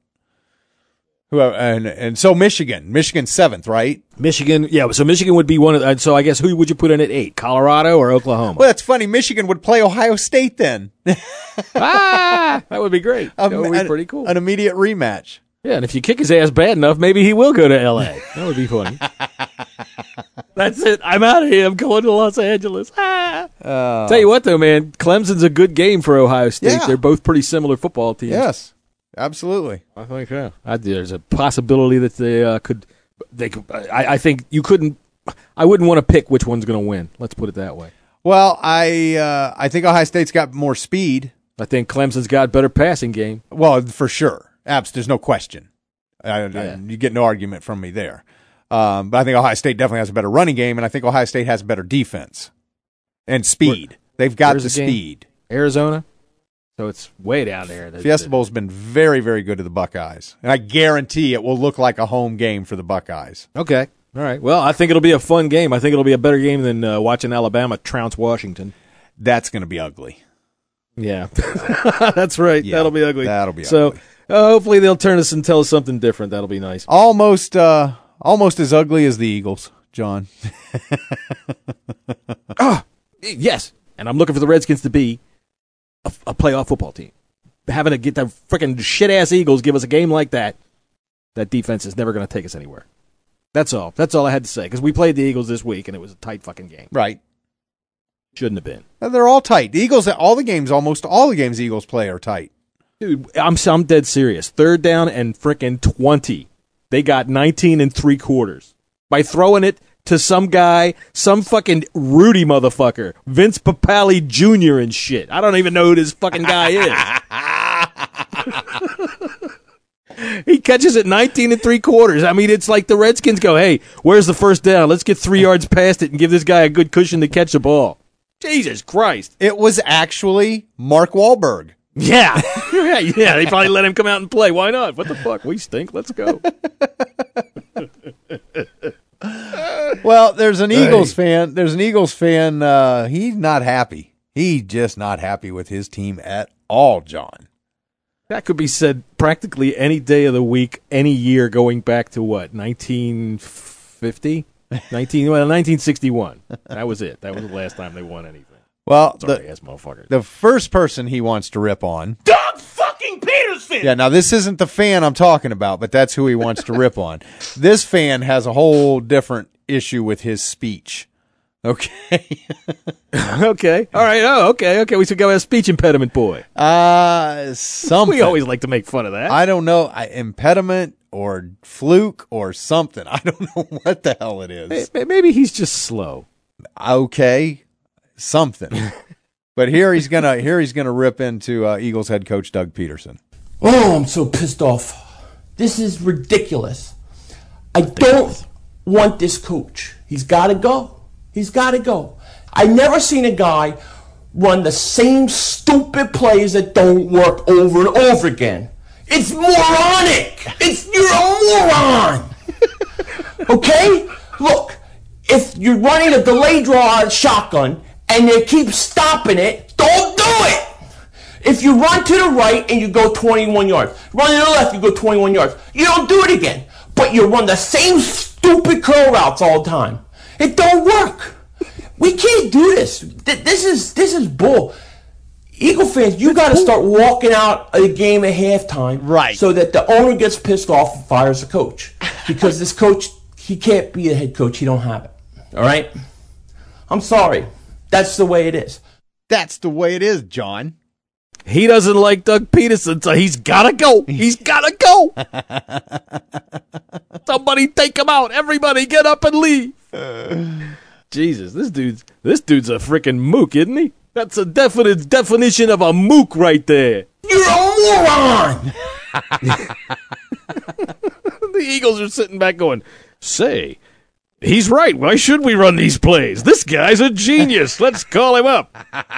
And so Michigan's 7th, right? Michigan, yeah. So Michigan would be one of. So I guess who would you put in at 8? Colorado or Oklahoma? Well, that's funny. Michigan would play Ohio State then. That would be great. That would be pretty cool. An immediate rematch. Yeah, and if you kick his ass bad enough, maybe he will go to L.A. That would be funny. That's it. I'm out of here. I'm going to Los Angeles. Tell you what, though, man, Clemson's a good game for Ohio State. Yeah. They're both pretty similar football teams. Yes, absolutely. I think so. There's a possibility that they could. I think you couldn't. I wouldn't want to pick which one's going to win. Let's put it that way. Well, I think Ohio State's got more speed. I think Clemson's got better passing game. Well, for sure. There's no question. You get no argument from me there. But I think Ohio State definitely has a better running game, and I think Ohio State has better defense and speed. They've got the speed. Arizona? So it's way down there. Fiesta Bowl's been very, very good to the Buckeyes, and I guarantee it will look like a home game for the Buckeyes. Okay. All right. Well, I think it'll be a fun game. I think it'll be a better game than watching Alabama trounce Washington. That's going to be ugly. Yeah. That's right. Yeah, that'll be ugly. That'll be ugly. So hopefully they'll turn us and tell us something different. That'll be nice. Almost as ugly as the Eagles, John. Yes. And I'm looking for the Redskins to be a playoff football team. Having to get the freaking shit-ass Eagles give us a game like that defense is never going to take us anywhere. That's all. That's all I had to say. Because we played the Eagles this week, and it was a tight fucking game. Right. Shouldn't have been. They're all tight. The Eagles, almost all the games the Eagles play are tight. Dude, I'm dead serious. 3rd down and freaking 20. They got 19 3/4 by throwing it to some guy, some fucking Rudy motherfucker, Vince Papale Jr. and shit. I don't even know who this fucking guy is. He catches it 19 3/4. I mean, it's like the Redskins go, hey, where's the first down? Let's get 3 yards past it and give this guy a good cushion to catch the ball. Jesus Christ. It was actually Mark Wahlberg. Yeah. Yeah, they probably let him come out and play. Why not? What the fuck? We stink. Let's go. Well, there's an Eagles fan. He's not happy. He's just not happy with his team at all, John. That could be said practically any day of the week, any year going back to what, 1950? 1961. That was it. That was the last time they won anything. Well, sorry-ass motherfucker. The first person he wants to rip on, Doug fucking Peterson! Yeah, now this isn't the fan I'm talking about, but that's who he wants to rip on. This fan has a whole different issue with his speech. Okay. Okay. All right. Oh, okay. We should go as speech impediment boy. Something. We always like to make fun of that. I don't know. Impediment or fluke or something. I don't know what the hell it is. Maybe he's just slow. Okay. Something. But here he's gonna rip into Eagles head coach Doug Peterson. Oh, I'm so pissed off. This is ridiculous. I don't want this coach. He's got to go. He's got to go. I've never seen a guy run the same stupid plays that don't work over and over again. It's moronic. You're a moron. Okay? Look, if you're running a delay draw shotgun and they keep stopping it, don't do it. If you run to the right and you go 21 yards, run to the left, you go 21 yards, you don't do it again. But you run the same stupid curl routes all the time. It don't work. We can't do this. This is bull. Eagle fans, you got to start walking out of the game at halftime, right? So that the owner gets pissed off and fires the coach, because this coach, he can't be a head coach. He don't have it. All right. I'm sorry. That's the way it is. That's the way it is, John. He doesn't like Doug Peterson, so he's got to go. He's got to go. Somebody take him out. Everybody get up and leave. Jesus, this dude's a freaking mook, isn't he? That's a definite definition of a mook right there. You're a moron! The Eagles are sitting back going, say, he's right. Why should we run these plays? This guy's a genius. Let's call him up.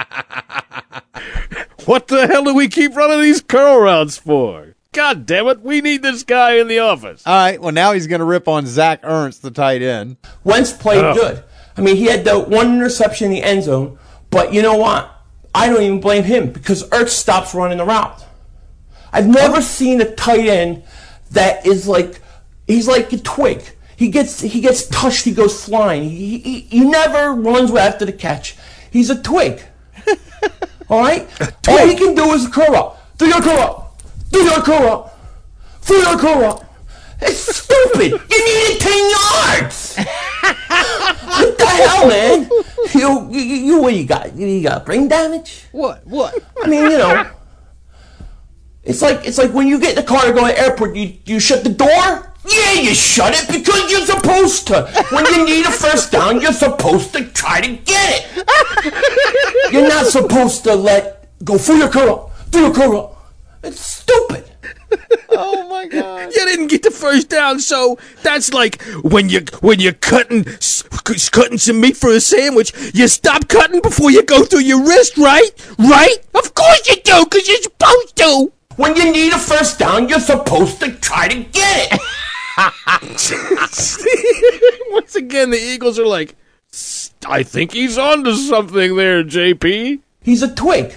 What the hell do we keep running these curl routes for? God damn it, we need this guy in the office. All right, well, now he's going to rip on Zach Ernst, the tight end. Wentz played good. I mean, he had the one interception in the end zone, but you know what? I don't even blame him because Ertz stops running the route. I've never seen a tight end that is like, he's like a twig. He gets touched, he goes flying. He never runs after the catch. He's a twig. All right? All he can do is a curl up. Do your curl up. Do your curl up. Do your curl up. It's stupid. You needed 10 yards. What the hell, man? You what you got? You got brain damage? What? I mean, you know, it's like when you get in the car to go to the airport, you shut the door? Yeah, you shut it because you're supposed to. When you need a first down, you're supposed to try to get it. You're not supposed to go for your curl up. Do your curl up. It's stupid. Oh my God! You didn't get the first down, so that's like when you're cutting some meat for a sandwich. You stop cutting before you go through your wrist, right? Right? Of course you do, because you're supposed to. When you need a first down, you're supposed to try to get it. Once again, the Eagles are like, I think he's onto something there, JP. He's a twig.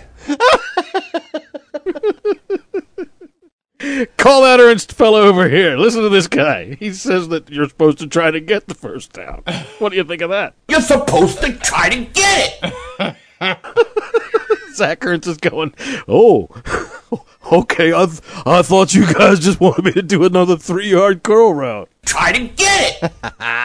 Call that Ernst fellow over here. Listen to this guy. He says that you're supposed to try to get the first down. What do you think of that? You're supposed to try to get it. Zach Ernst is going, oh, okay, I thought you guys just wanted me to do another 3-yard curl route. Try to get it.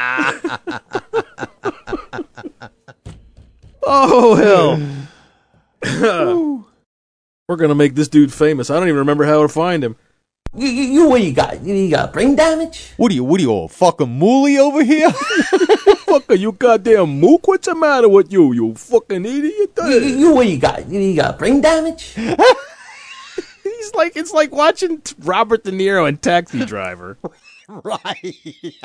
Oh, hell. We're going to make this dude famous. I don't even remember how to find him. You what you got? You got brain damage? What are you, a fucking moolie over here? Fucker, you goddamn mook? What's the matter with you, you fucking idiot? You what you got? You got brain damage? It's like watching Robert De Niro in Taxi Driver. Right.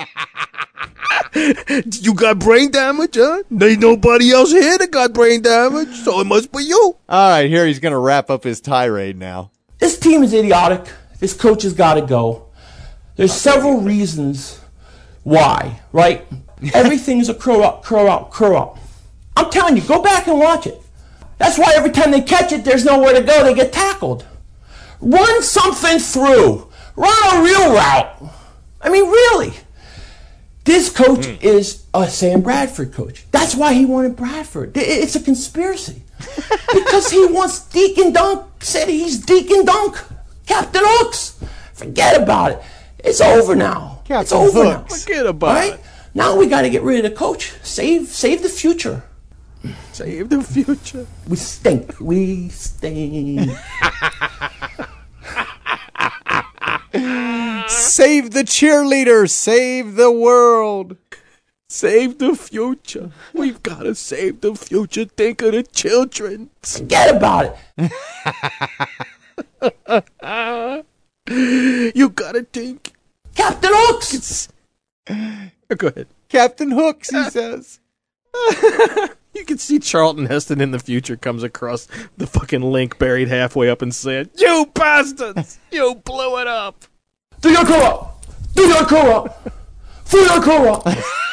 You got brain damage, huh? Ain't nobody else here that got brain damage, so it must be you. All right, here he's going to wrap up his tirade now. This team is idiotic. This coach has got to go. There's several reasons why, right? Everything's a curl up, curl up, curl up. I'm telling you, go back and watch it. That's why every time they catch it, there's nowhere to go. They get tackled. Run something through. Run a real route. I mean, really. This coach is a Sam Bradford coach. That's why he wanted Bradford. It's a conspiracy. Because he wants Deacon Dunk, said he's Deacon Dunk. Captain Hooks. Forget about it. It's over now. It's over now. Forget about it. Now we got to get rid of the coach. Save the future. Save the future. We stink. We stink. Save the cheerleaders. Save the world. Save the future. We've got to save the future. Think of the children. Forget about it. You got to think. Captain Hooks. Go ahead. Captain Hooks, he says. You can see Charlton Heston in the future comes across the fucking link buried halfway up and said, "You bastards! You blew it up! Do your curl up! Do your curl up! Do your curl up!"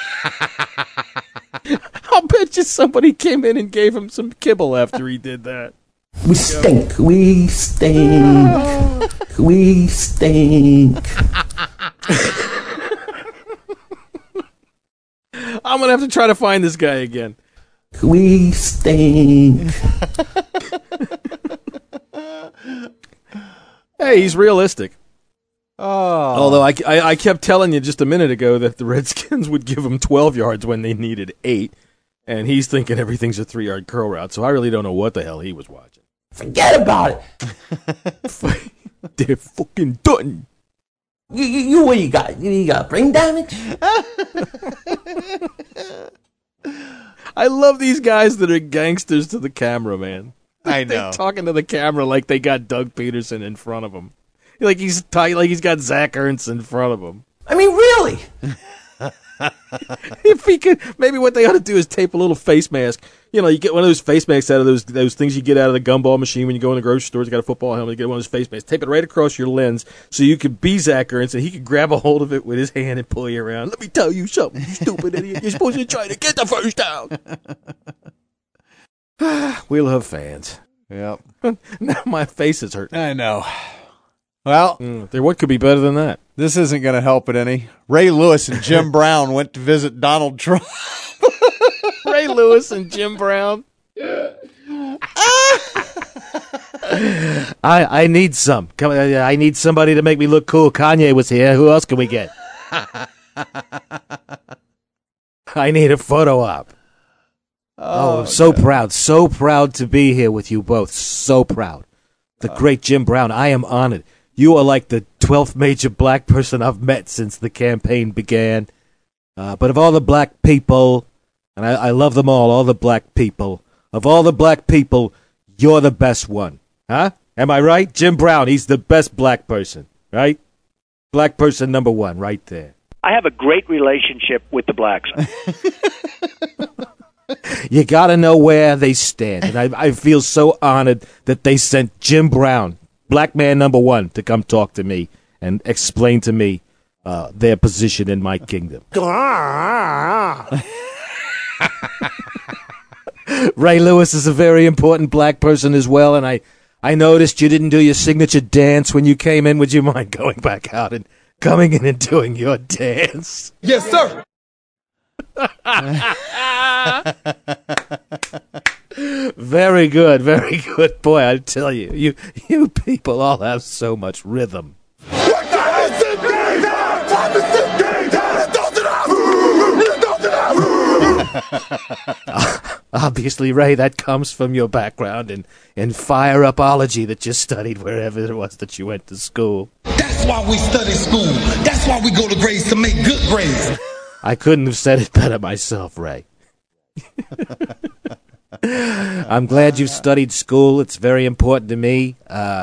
I'll bet you somebody came in and gave him some kibble after he did that. We stink. We stink. We stink. I'm going to have to try to find this guy again. We stink. Hey, he's realistic. Oh. Although I kept telling you just a minute ago that the Redskins would give him 12 yards when they needed 8, and he's thinking everything's a 3-yard curl route, so I really don't know what the hell he was watching. Forget about it. They're fucking done. You what you got brain damage? I love these guys that are gangsters to the camera, man. I know. They're talking to the camera like they got Doug Peterson in front of them. Like he's got Zach Ernst in front of him. I mean, really? If he could, maybe what they ought to do is tape a little face mask. You know, you get one of those face masks out of those things you get out of the gumball machine when you go in the grocery store. You got a football helmet. You get one of those face masks. Tape it right across your lens so you could be Zach Ernst and he could grab a hold of it with his hand and pull you around. Let me tell you something, you stupid idiot. You're supposed to try to get the first down. We love fans. Yep. Now my face is hurting. I know. Well, what could be better than that? This isn't going to help it any. Ray Lewis and Jim Brown went to visit Donald Trump. Ray Lewis and Jim Brown. I need some. Come on, I need somebody to make me look cool. Kanye was here. Who else can we get? I need a photo op. Oh, I'm so proud. So proud to be here with you both. So proud. The great Jim Brown. I am honored. You are like the 12th major black person I've met since the campaign began. But of all the black people, and I love them all the black people, of all the black people, you're the best one. Huh? Am I right? Jim Brown, he's the best black person, right? Black person number one, right there. I have a great relationship with the blacks. You got to know where they stand. And I feel so honored that they sent Jim Brown, black man number one, to come talk to me and explain to me their position in my kingdom. Ray Lewis is a very important black person as well, and I noticed you didn't do your signature dance when you came in. Would you mind going back out and coming in and doing your dance? Yes, sir. Very good, very good. Boy, I tell you, you people all have so much rhythm. Obviously, Ray, that comes from your background in fire-upology that you studied wherever it was that you went to school. That's why we study school. That's why we go to grades to make good grades. I couldn't have said it better myself, Ray. I'm glad you studied school. It's very important to me.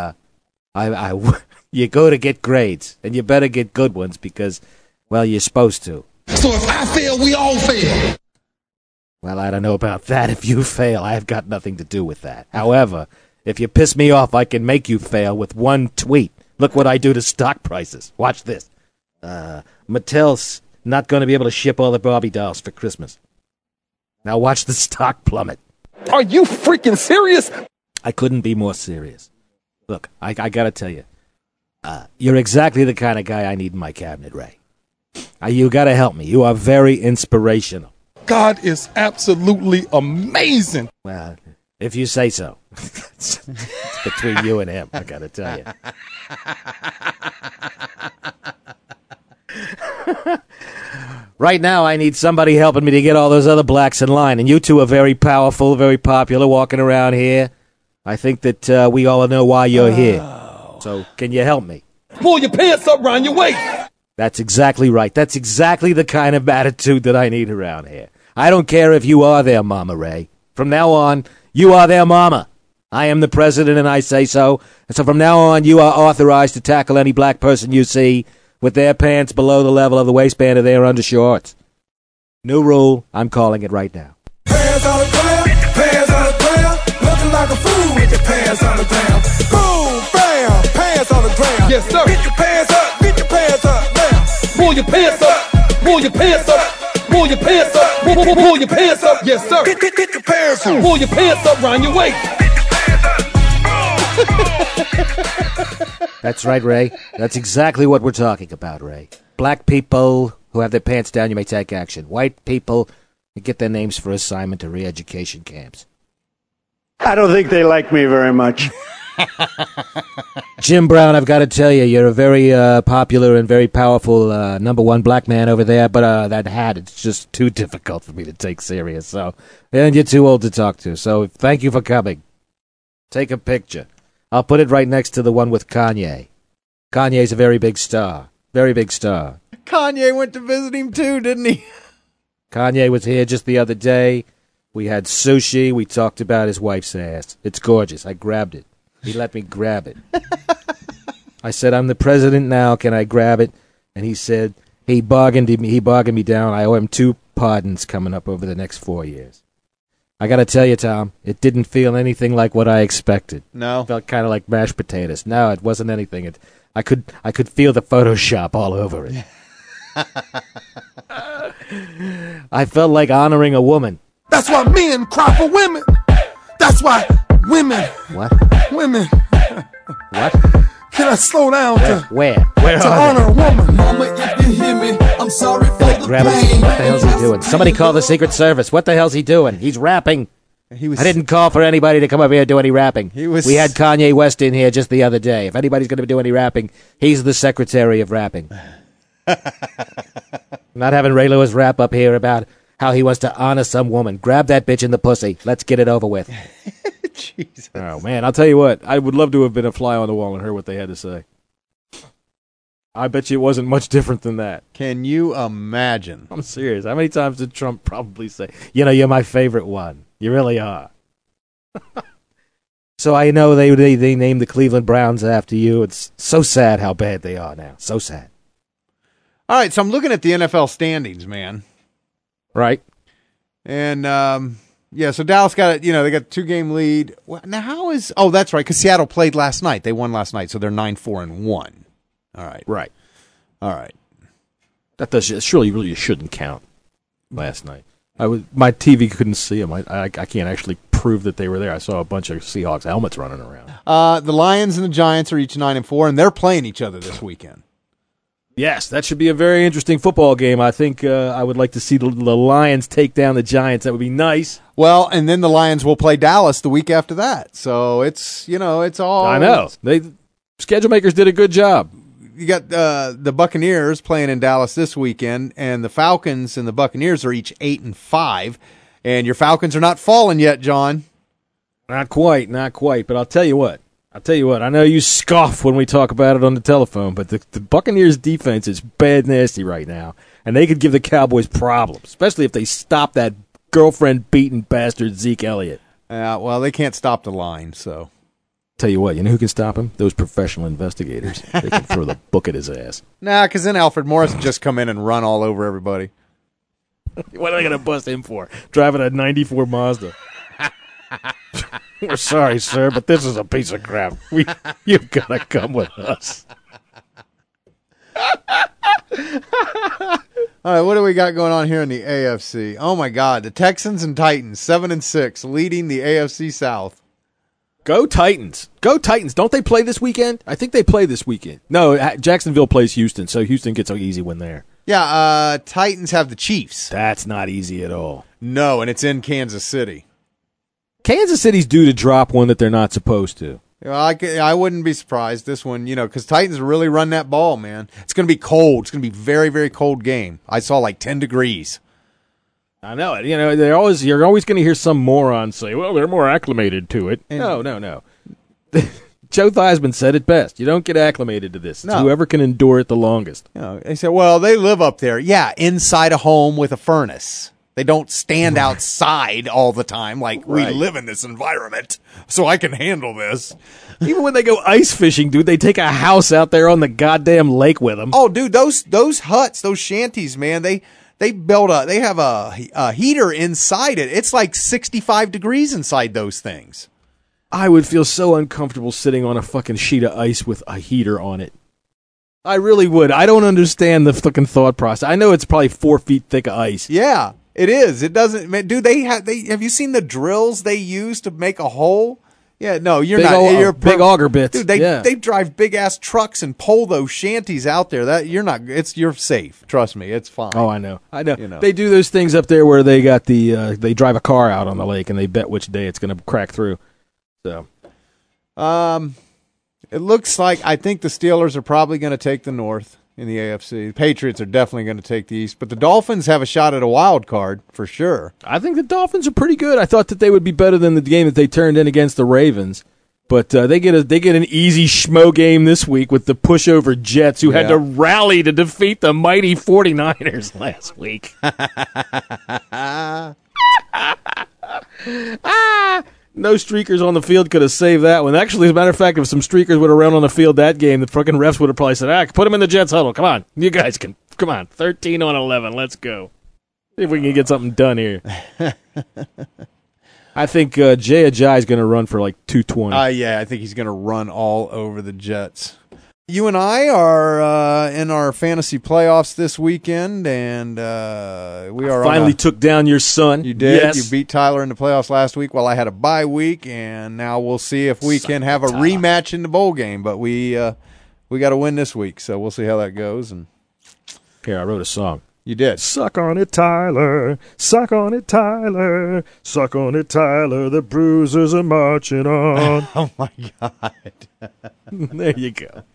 You go to get grades, and you better get good ones because, well, you're supposed to. So if I fail, we all fail. Well, I don't know about that. If you fail, I have got nothing to do with that. However, if you piss me off, I can make you fail with one tweet. Look what I do to stock prices. Watch this. Mattel's not going to be able to ship all the Barbie dolls for Christmas. Now watch the stock plummet. Are you freaking serious? I couldn't be more serious. Look, I got to tell you, you're exactly the kind of guy I need in my cabinet, Ray. You got to help me. You are very inspirational. God is absolutely amazing. Well, if you say so. It's between you and him, I got to tell you. Right now, I need somebody helping me to get all those other blacks in line. And you two are very powerful, very popular, walking around here. I think that we all know why you're here. So, can you help me? Pull your pants up around your waist. That's exactly right. That's exactly the kind of attitude that I need around here. I don't care if you are their mama, Ray. From now on, you are their mama. I am the president and I say so. And so from now on, you are authorized to tackle any black person you see with their pants below the level of the waistband of their undershorts. New rule. I'm calling it right now. Pants on the ground, pants on the ground, looking like a fool with your pants on the ground. Boom, bam, pants on the ground. Yes, sir. Get your pants up, now. Pull your pants up, pull your pants up, pull your pants up, pull your pants up. Yes, sir. Get your pants up. Pull your pants up around your waist. That's right, Ray. That's exactly what we're talking about, Ray. Black people who have their pants down, you may take action. White people, you get their names for assignment to re-education camps. I don't think they like me very much. Jim Brown, I've got to tell you, you're a very popular and very powerful number one black man over there, but that hat, it's just too difficult for me to take serious. So, and you're too old to talk to, so thank you for coming. Take a picture. I'll put it right next to the one with Kanye. Kanye's a very big star. Very big star. Kanye went to visit him too, didn't he? Kanye was here just the other day. We had sushi. We talked about his wife's ass. It's gorgeous. I grabbed it. He let me grab it. I said, I'm the president now. Can I grab it? And he said, he bargained me down. I owe him 2 pardons coming up over the next 4 years. I got to tell you, Tom, it didn't feel anything like what I expected. No. It felt kind of like mashed potatoes. No, it wasn't anything. I could feel the Photoshop all over it. I felt like honoring a woman. That's why men cry for women. That's why women. What? Women. What? Can I slow down Where to honor a woman? Mama, if you hear me, I'm sorry for the Grab him. pain. What the hell's he doing? Somebody call the Secret Service. What the hell's he doing? He's rapping. I didn't call for anybody to come over here and do any rapping. We had Kanye West in here just the other day. If anybody's going to do any rapping, he's the secretary of rapping. Not having Ray Lewis rap up here about how he wants to honor some woman. Grab that bitch in the pussy. Let's get it over with. Jesus. Oh, man, I'll tell you what. I would love to have been a fly on the wall and heard what they had to say. I bet you it wasn't much different than that. Can you imagine? I'm serious. How many times did Trump probably say, you're my favorite one? You really are. So I know they named the Cleveland Browns after you. It's so sad how bad they are now. So sad. All right, so I'm looking at the NFL standings, man. Right. And, so Dallas got they got a 2-game lead. Now that's right, because Seattle played last night. They won last night, so they're 9-4-1. All right. Right. All right. That surely really shouldn't count last night. My TV couldn't see them. I can't actually prove that they were there. I saw a bunch of Seahawks helmets running around. The Lions and the Giants are each 9-4, and they're playing each other this weekend. Yes, that should be a very interesting football game. I think I would like to see the Lions take down the Giants. That would be nice. Well, and then the Lions will play Dallas the week after that. So it's all. I know. Schedule makers did a good job. You got the Buccaneers playing in Dallas this weekend, and the Falcons and the Buccaneers are each 8-5. And your Falcons are not falling yet, John. Not quite. But I'll tell you what. I know you scoff when we talk about it on the telephone, but the Buccaneers' defense is bad nasty right now, and they could give the Cowboys problems, especially if they stop that girlfriend-beating bastard Zeke Elliott. Well, they can't stop the line, so. Tell you what, you know who can stop him? Those professional investigators. They can throw the book at his ass. Nah, because then Alfred Morris would just come in and run all over everybody. What are they going to bust him for? Driving a 94 Mazda. We're sorry, sir, but this is a piece of crap. You've got to come with us. All right, what do we got going on here in the AFC? Oh, my God. The Texans and Titans, 7-6, leading the AFC South. Go Titans. Go Titans. Don't they play this weekend? I think they play this weekend. No, Jacksonville plays Houston, so Houston gets an easy win there. Yeah, Titans have the Chiefs. That's not easy at all. No, and it's in Kansas City. Kansas City's due to drop one that they're not supposed to. Well, I wouldn't be surprised this one, because Titans really run that ball, man. It's going to be cold. It's going to be a very, very cold game. I saw like 10 degrees. I know it. You're always going to hear some moron say, well, they're more acclimated to it. No. Joe Theismann said it best. You don't get acclimated to this. It's whoever can endure it the longest. They say, well, they live up there. Yeah, inside a home with a furnace. They don't stand outside all the time like we live in this environment, so I can handle this. Even when they go ice fishing, dude, they take a house out there on the goddamn lake with them. Oh, dude, those huts, those shanties, man, they have a heater inside it. It's like 65 degrees inside those things. I would feel so uncomfortable sitting on a fucking sheet of ice with a heater on it. I really would. I don't understand the fucking thought process. I know it's probably 4 feet thick of ice. Yeah. It is. It doesn't. Dude, have you seen the drills they use to make a hole? Yeah, no, you're not. You're big auger bits. Dude, they drive big ass trucks and pull those shanties out there. You're safe. Trust me, it's fine. Oh, I know. They do those things up there where they got they drive a car out on the lake and they bet which day it's going to crack through. So, it looks like I think the Steelers are probably going to take the North. In the AFC. The Patriots are definitely going to take the East, but the Dolphins have a shot at a wild card for sure. I think the Dolphins are pretty good. I thought that they would be better than the game that they turned in against the Ravens, but they get an easy schmo game this week with the pushover Jets, who had to rally to defeat the mighty 49ers last week. No streakers on the field could have saved that one. Actually, as a matter of fact, if some streakers would have run on the field that game, the fucking refs would have probably said, put them in the Jets huddle. Come on. You guys can. Come on. 13 on 11. Let's go. See if we can get something done here. I think Jay Ajayi is going to run for like 220. Yeah, I think he's going to run all over the Jets. You and I are in our fantasy playoffs this weekend, and we are finally took down your son. You did. Yes. You beat Tyler in the playoffs last week while I had a bye week, and now we'll see if we can have a rematch in the bowl game. But we got to win this week, so we'll see how that goes. And here, I wrote a song. You did. Suck on it, Tyler. Suck on it, Tyler. Suck on it, Tyler. The bruisers are marching on. Oh, my God. There you go.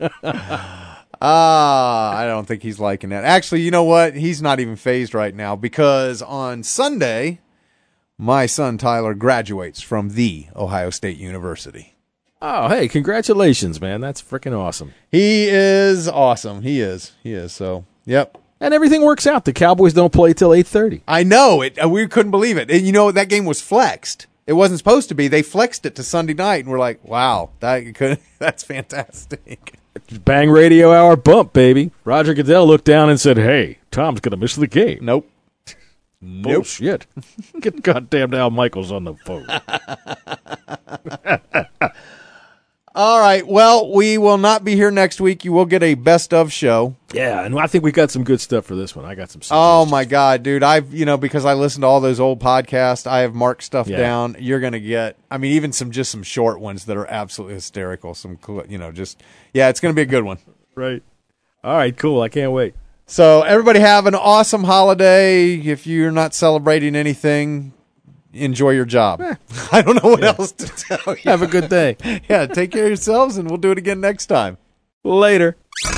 I don't think he's liking that. Actually, you know what? He's not even phased right now because on Sunday, my son Tyler graduates from the Ohio State University. Oh, hey, congratulations, man. That's freaking awesome. He is awesome. He is. So, yep. And everything works out. The Cowboys don't play till 8:30. I know it. We couldn't believe it. And you know, that game was flexed. It wasn't supposed to be. They flexed it to Sunday night, and we're like, wow, that's fantastic. Bang Radio Hour bump, baby. Roger Goodell looked down and said, hey, Tom's going to miss the game. Nope. Bullshit. Get goddamn Al Michaels on the phone. All right. Well, we will not be here next week. You will get a best of show. Yeah, and I think we got some good stuff for this one. I got some stuff. Oh, my God, dude. Because I listened to all those old podcasts, I have marked stuff down. You're going to get, even just some short ones that are absolutely hysterical. It's going to be a good one. Right. All right, cool. I can't wait. So everybody have an awesome holiday. If you're not celebrating anything, enjoy your job. I don't know what else to tell you. Have a good day. Yeah, take care of yourselves, and we'll do it again next time. Later.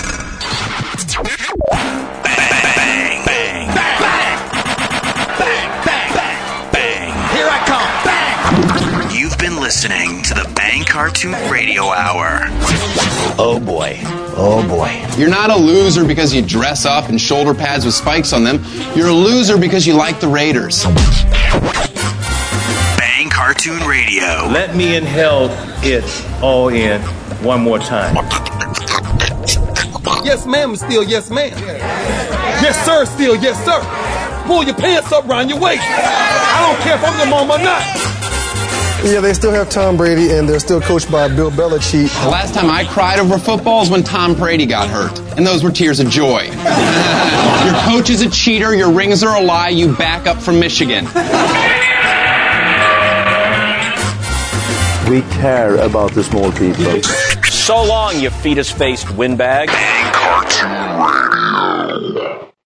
Here I come. Bang. You've been listening to the Bang Cartoon Radio Hour. Oh boy. Oh boy. You're not a loser because you dress up in shoulder pads with spikes on them. You're a loser because you like the Raiders. Bang Cartoon Radio. Let me inhale it all in one more time. Yes, ma'am, still yes, ma'am. Yes, sir, still yes, sir. Pull your pants up around your waist. I don't care if I'm your mom or not. Yeah, they still have Tom Brady, and they're still coached by Bill Belichick. The last time I cried over football was when Tom Brady got hurt, and those were tears of joy. Your coach is a cheater, your rings are a lie, you back up from Michigan. We care about the small people. So long, you fetus-faced windbag. Bang Cartoon Radio.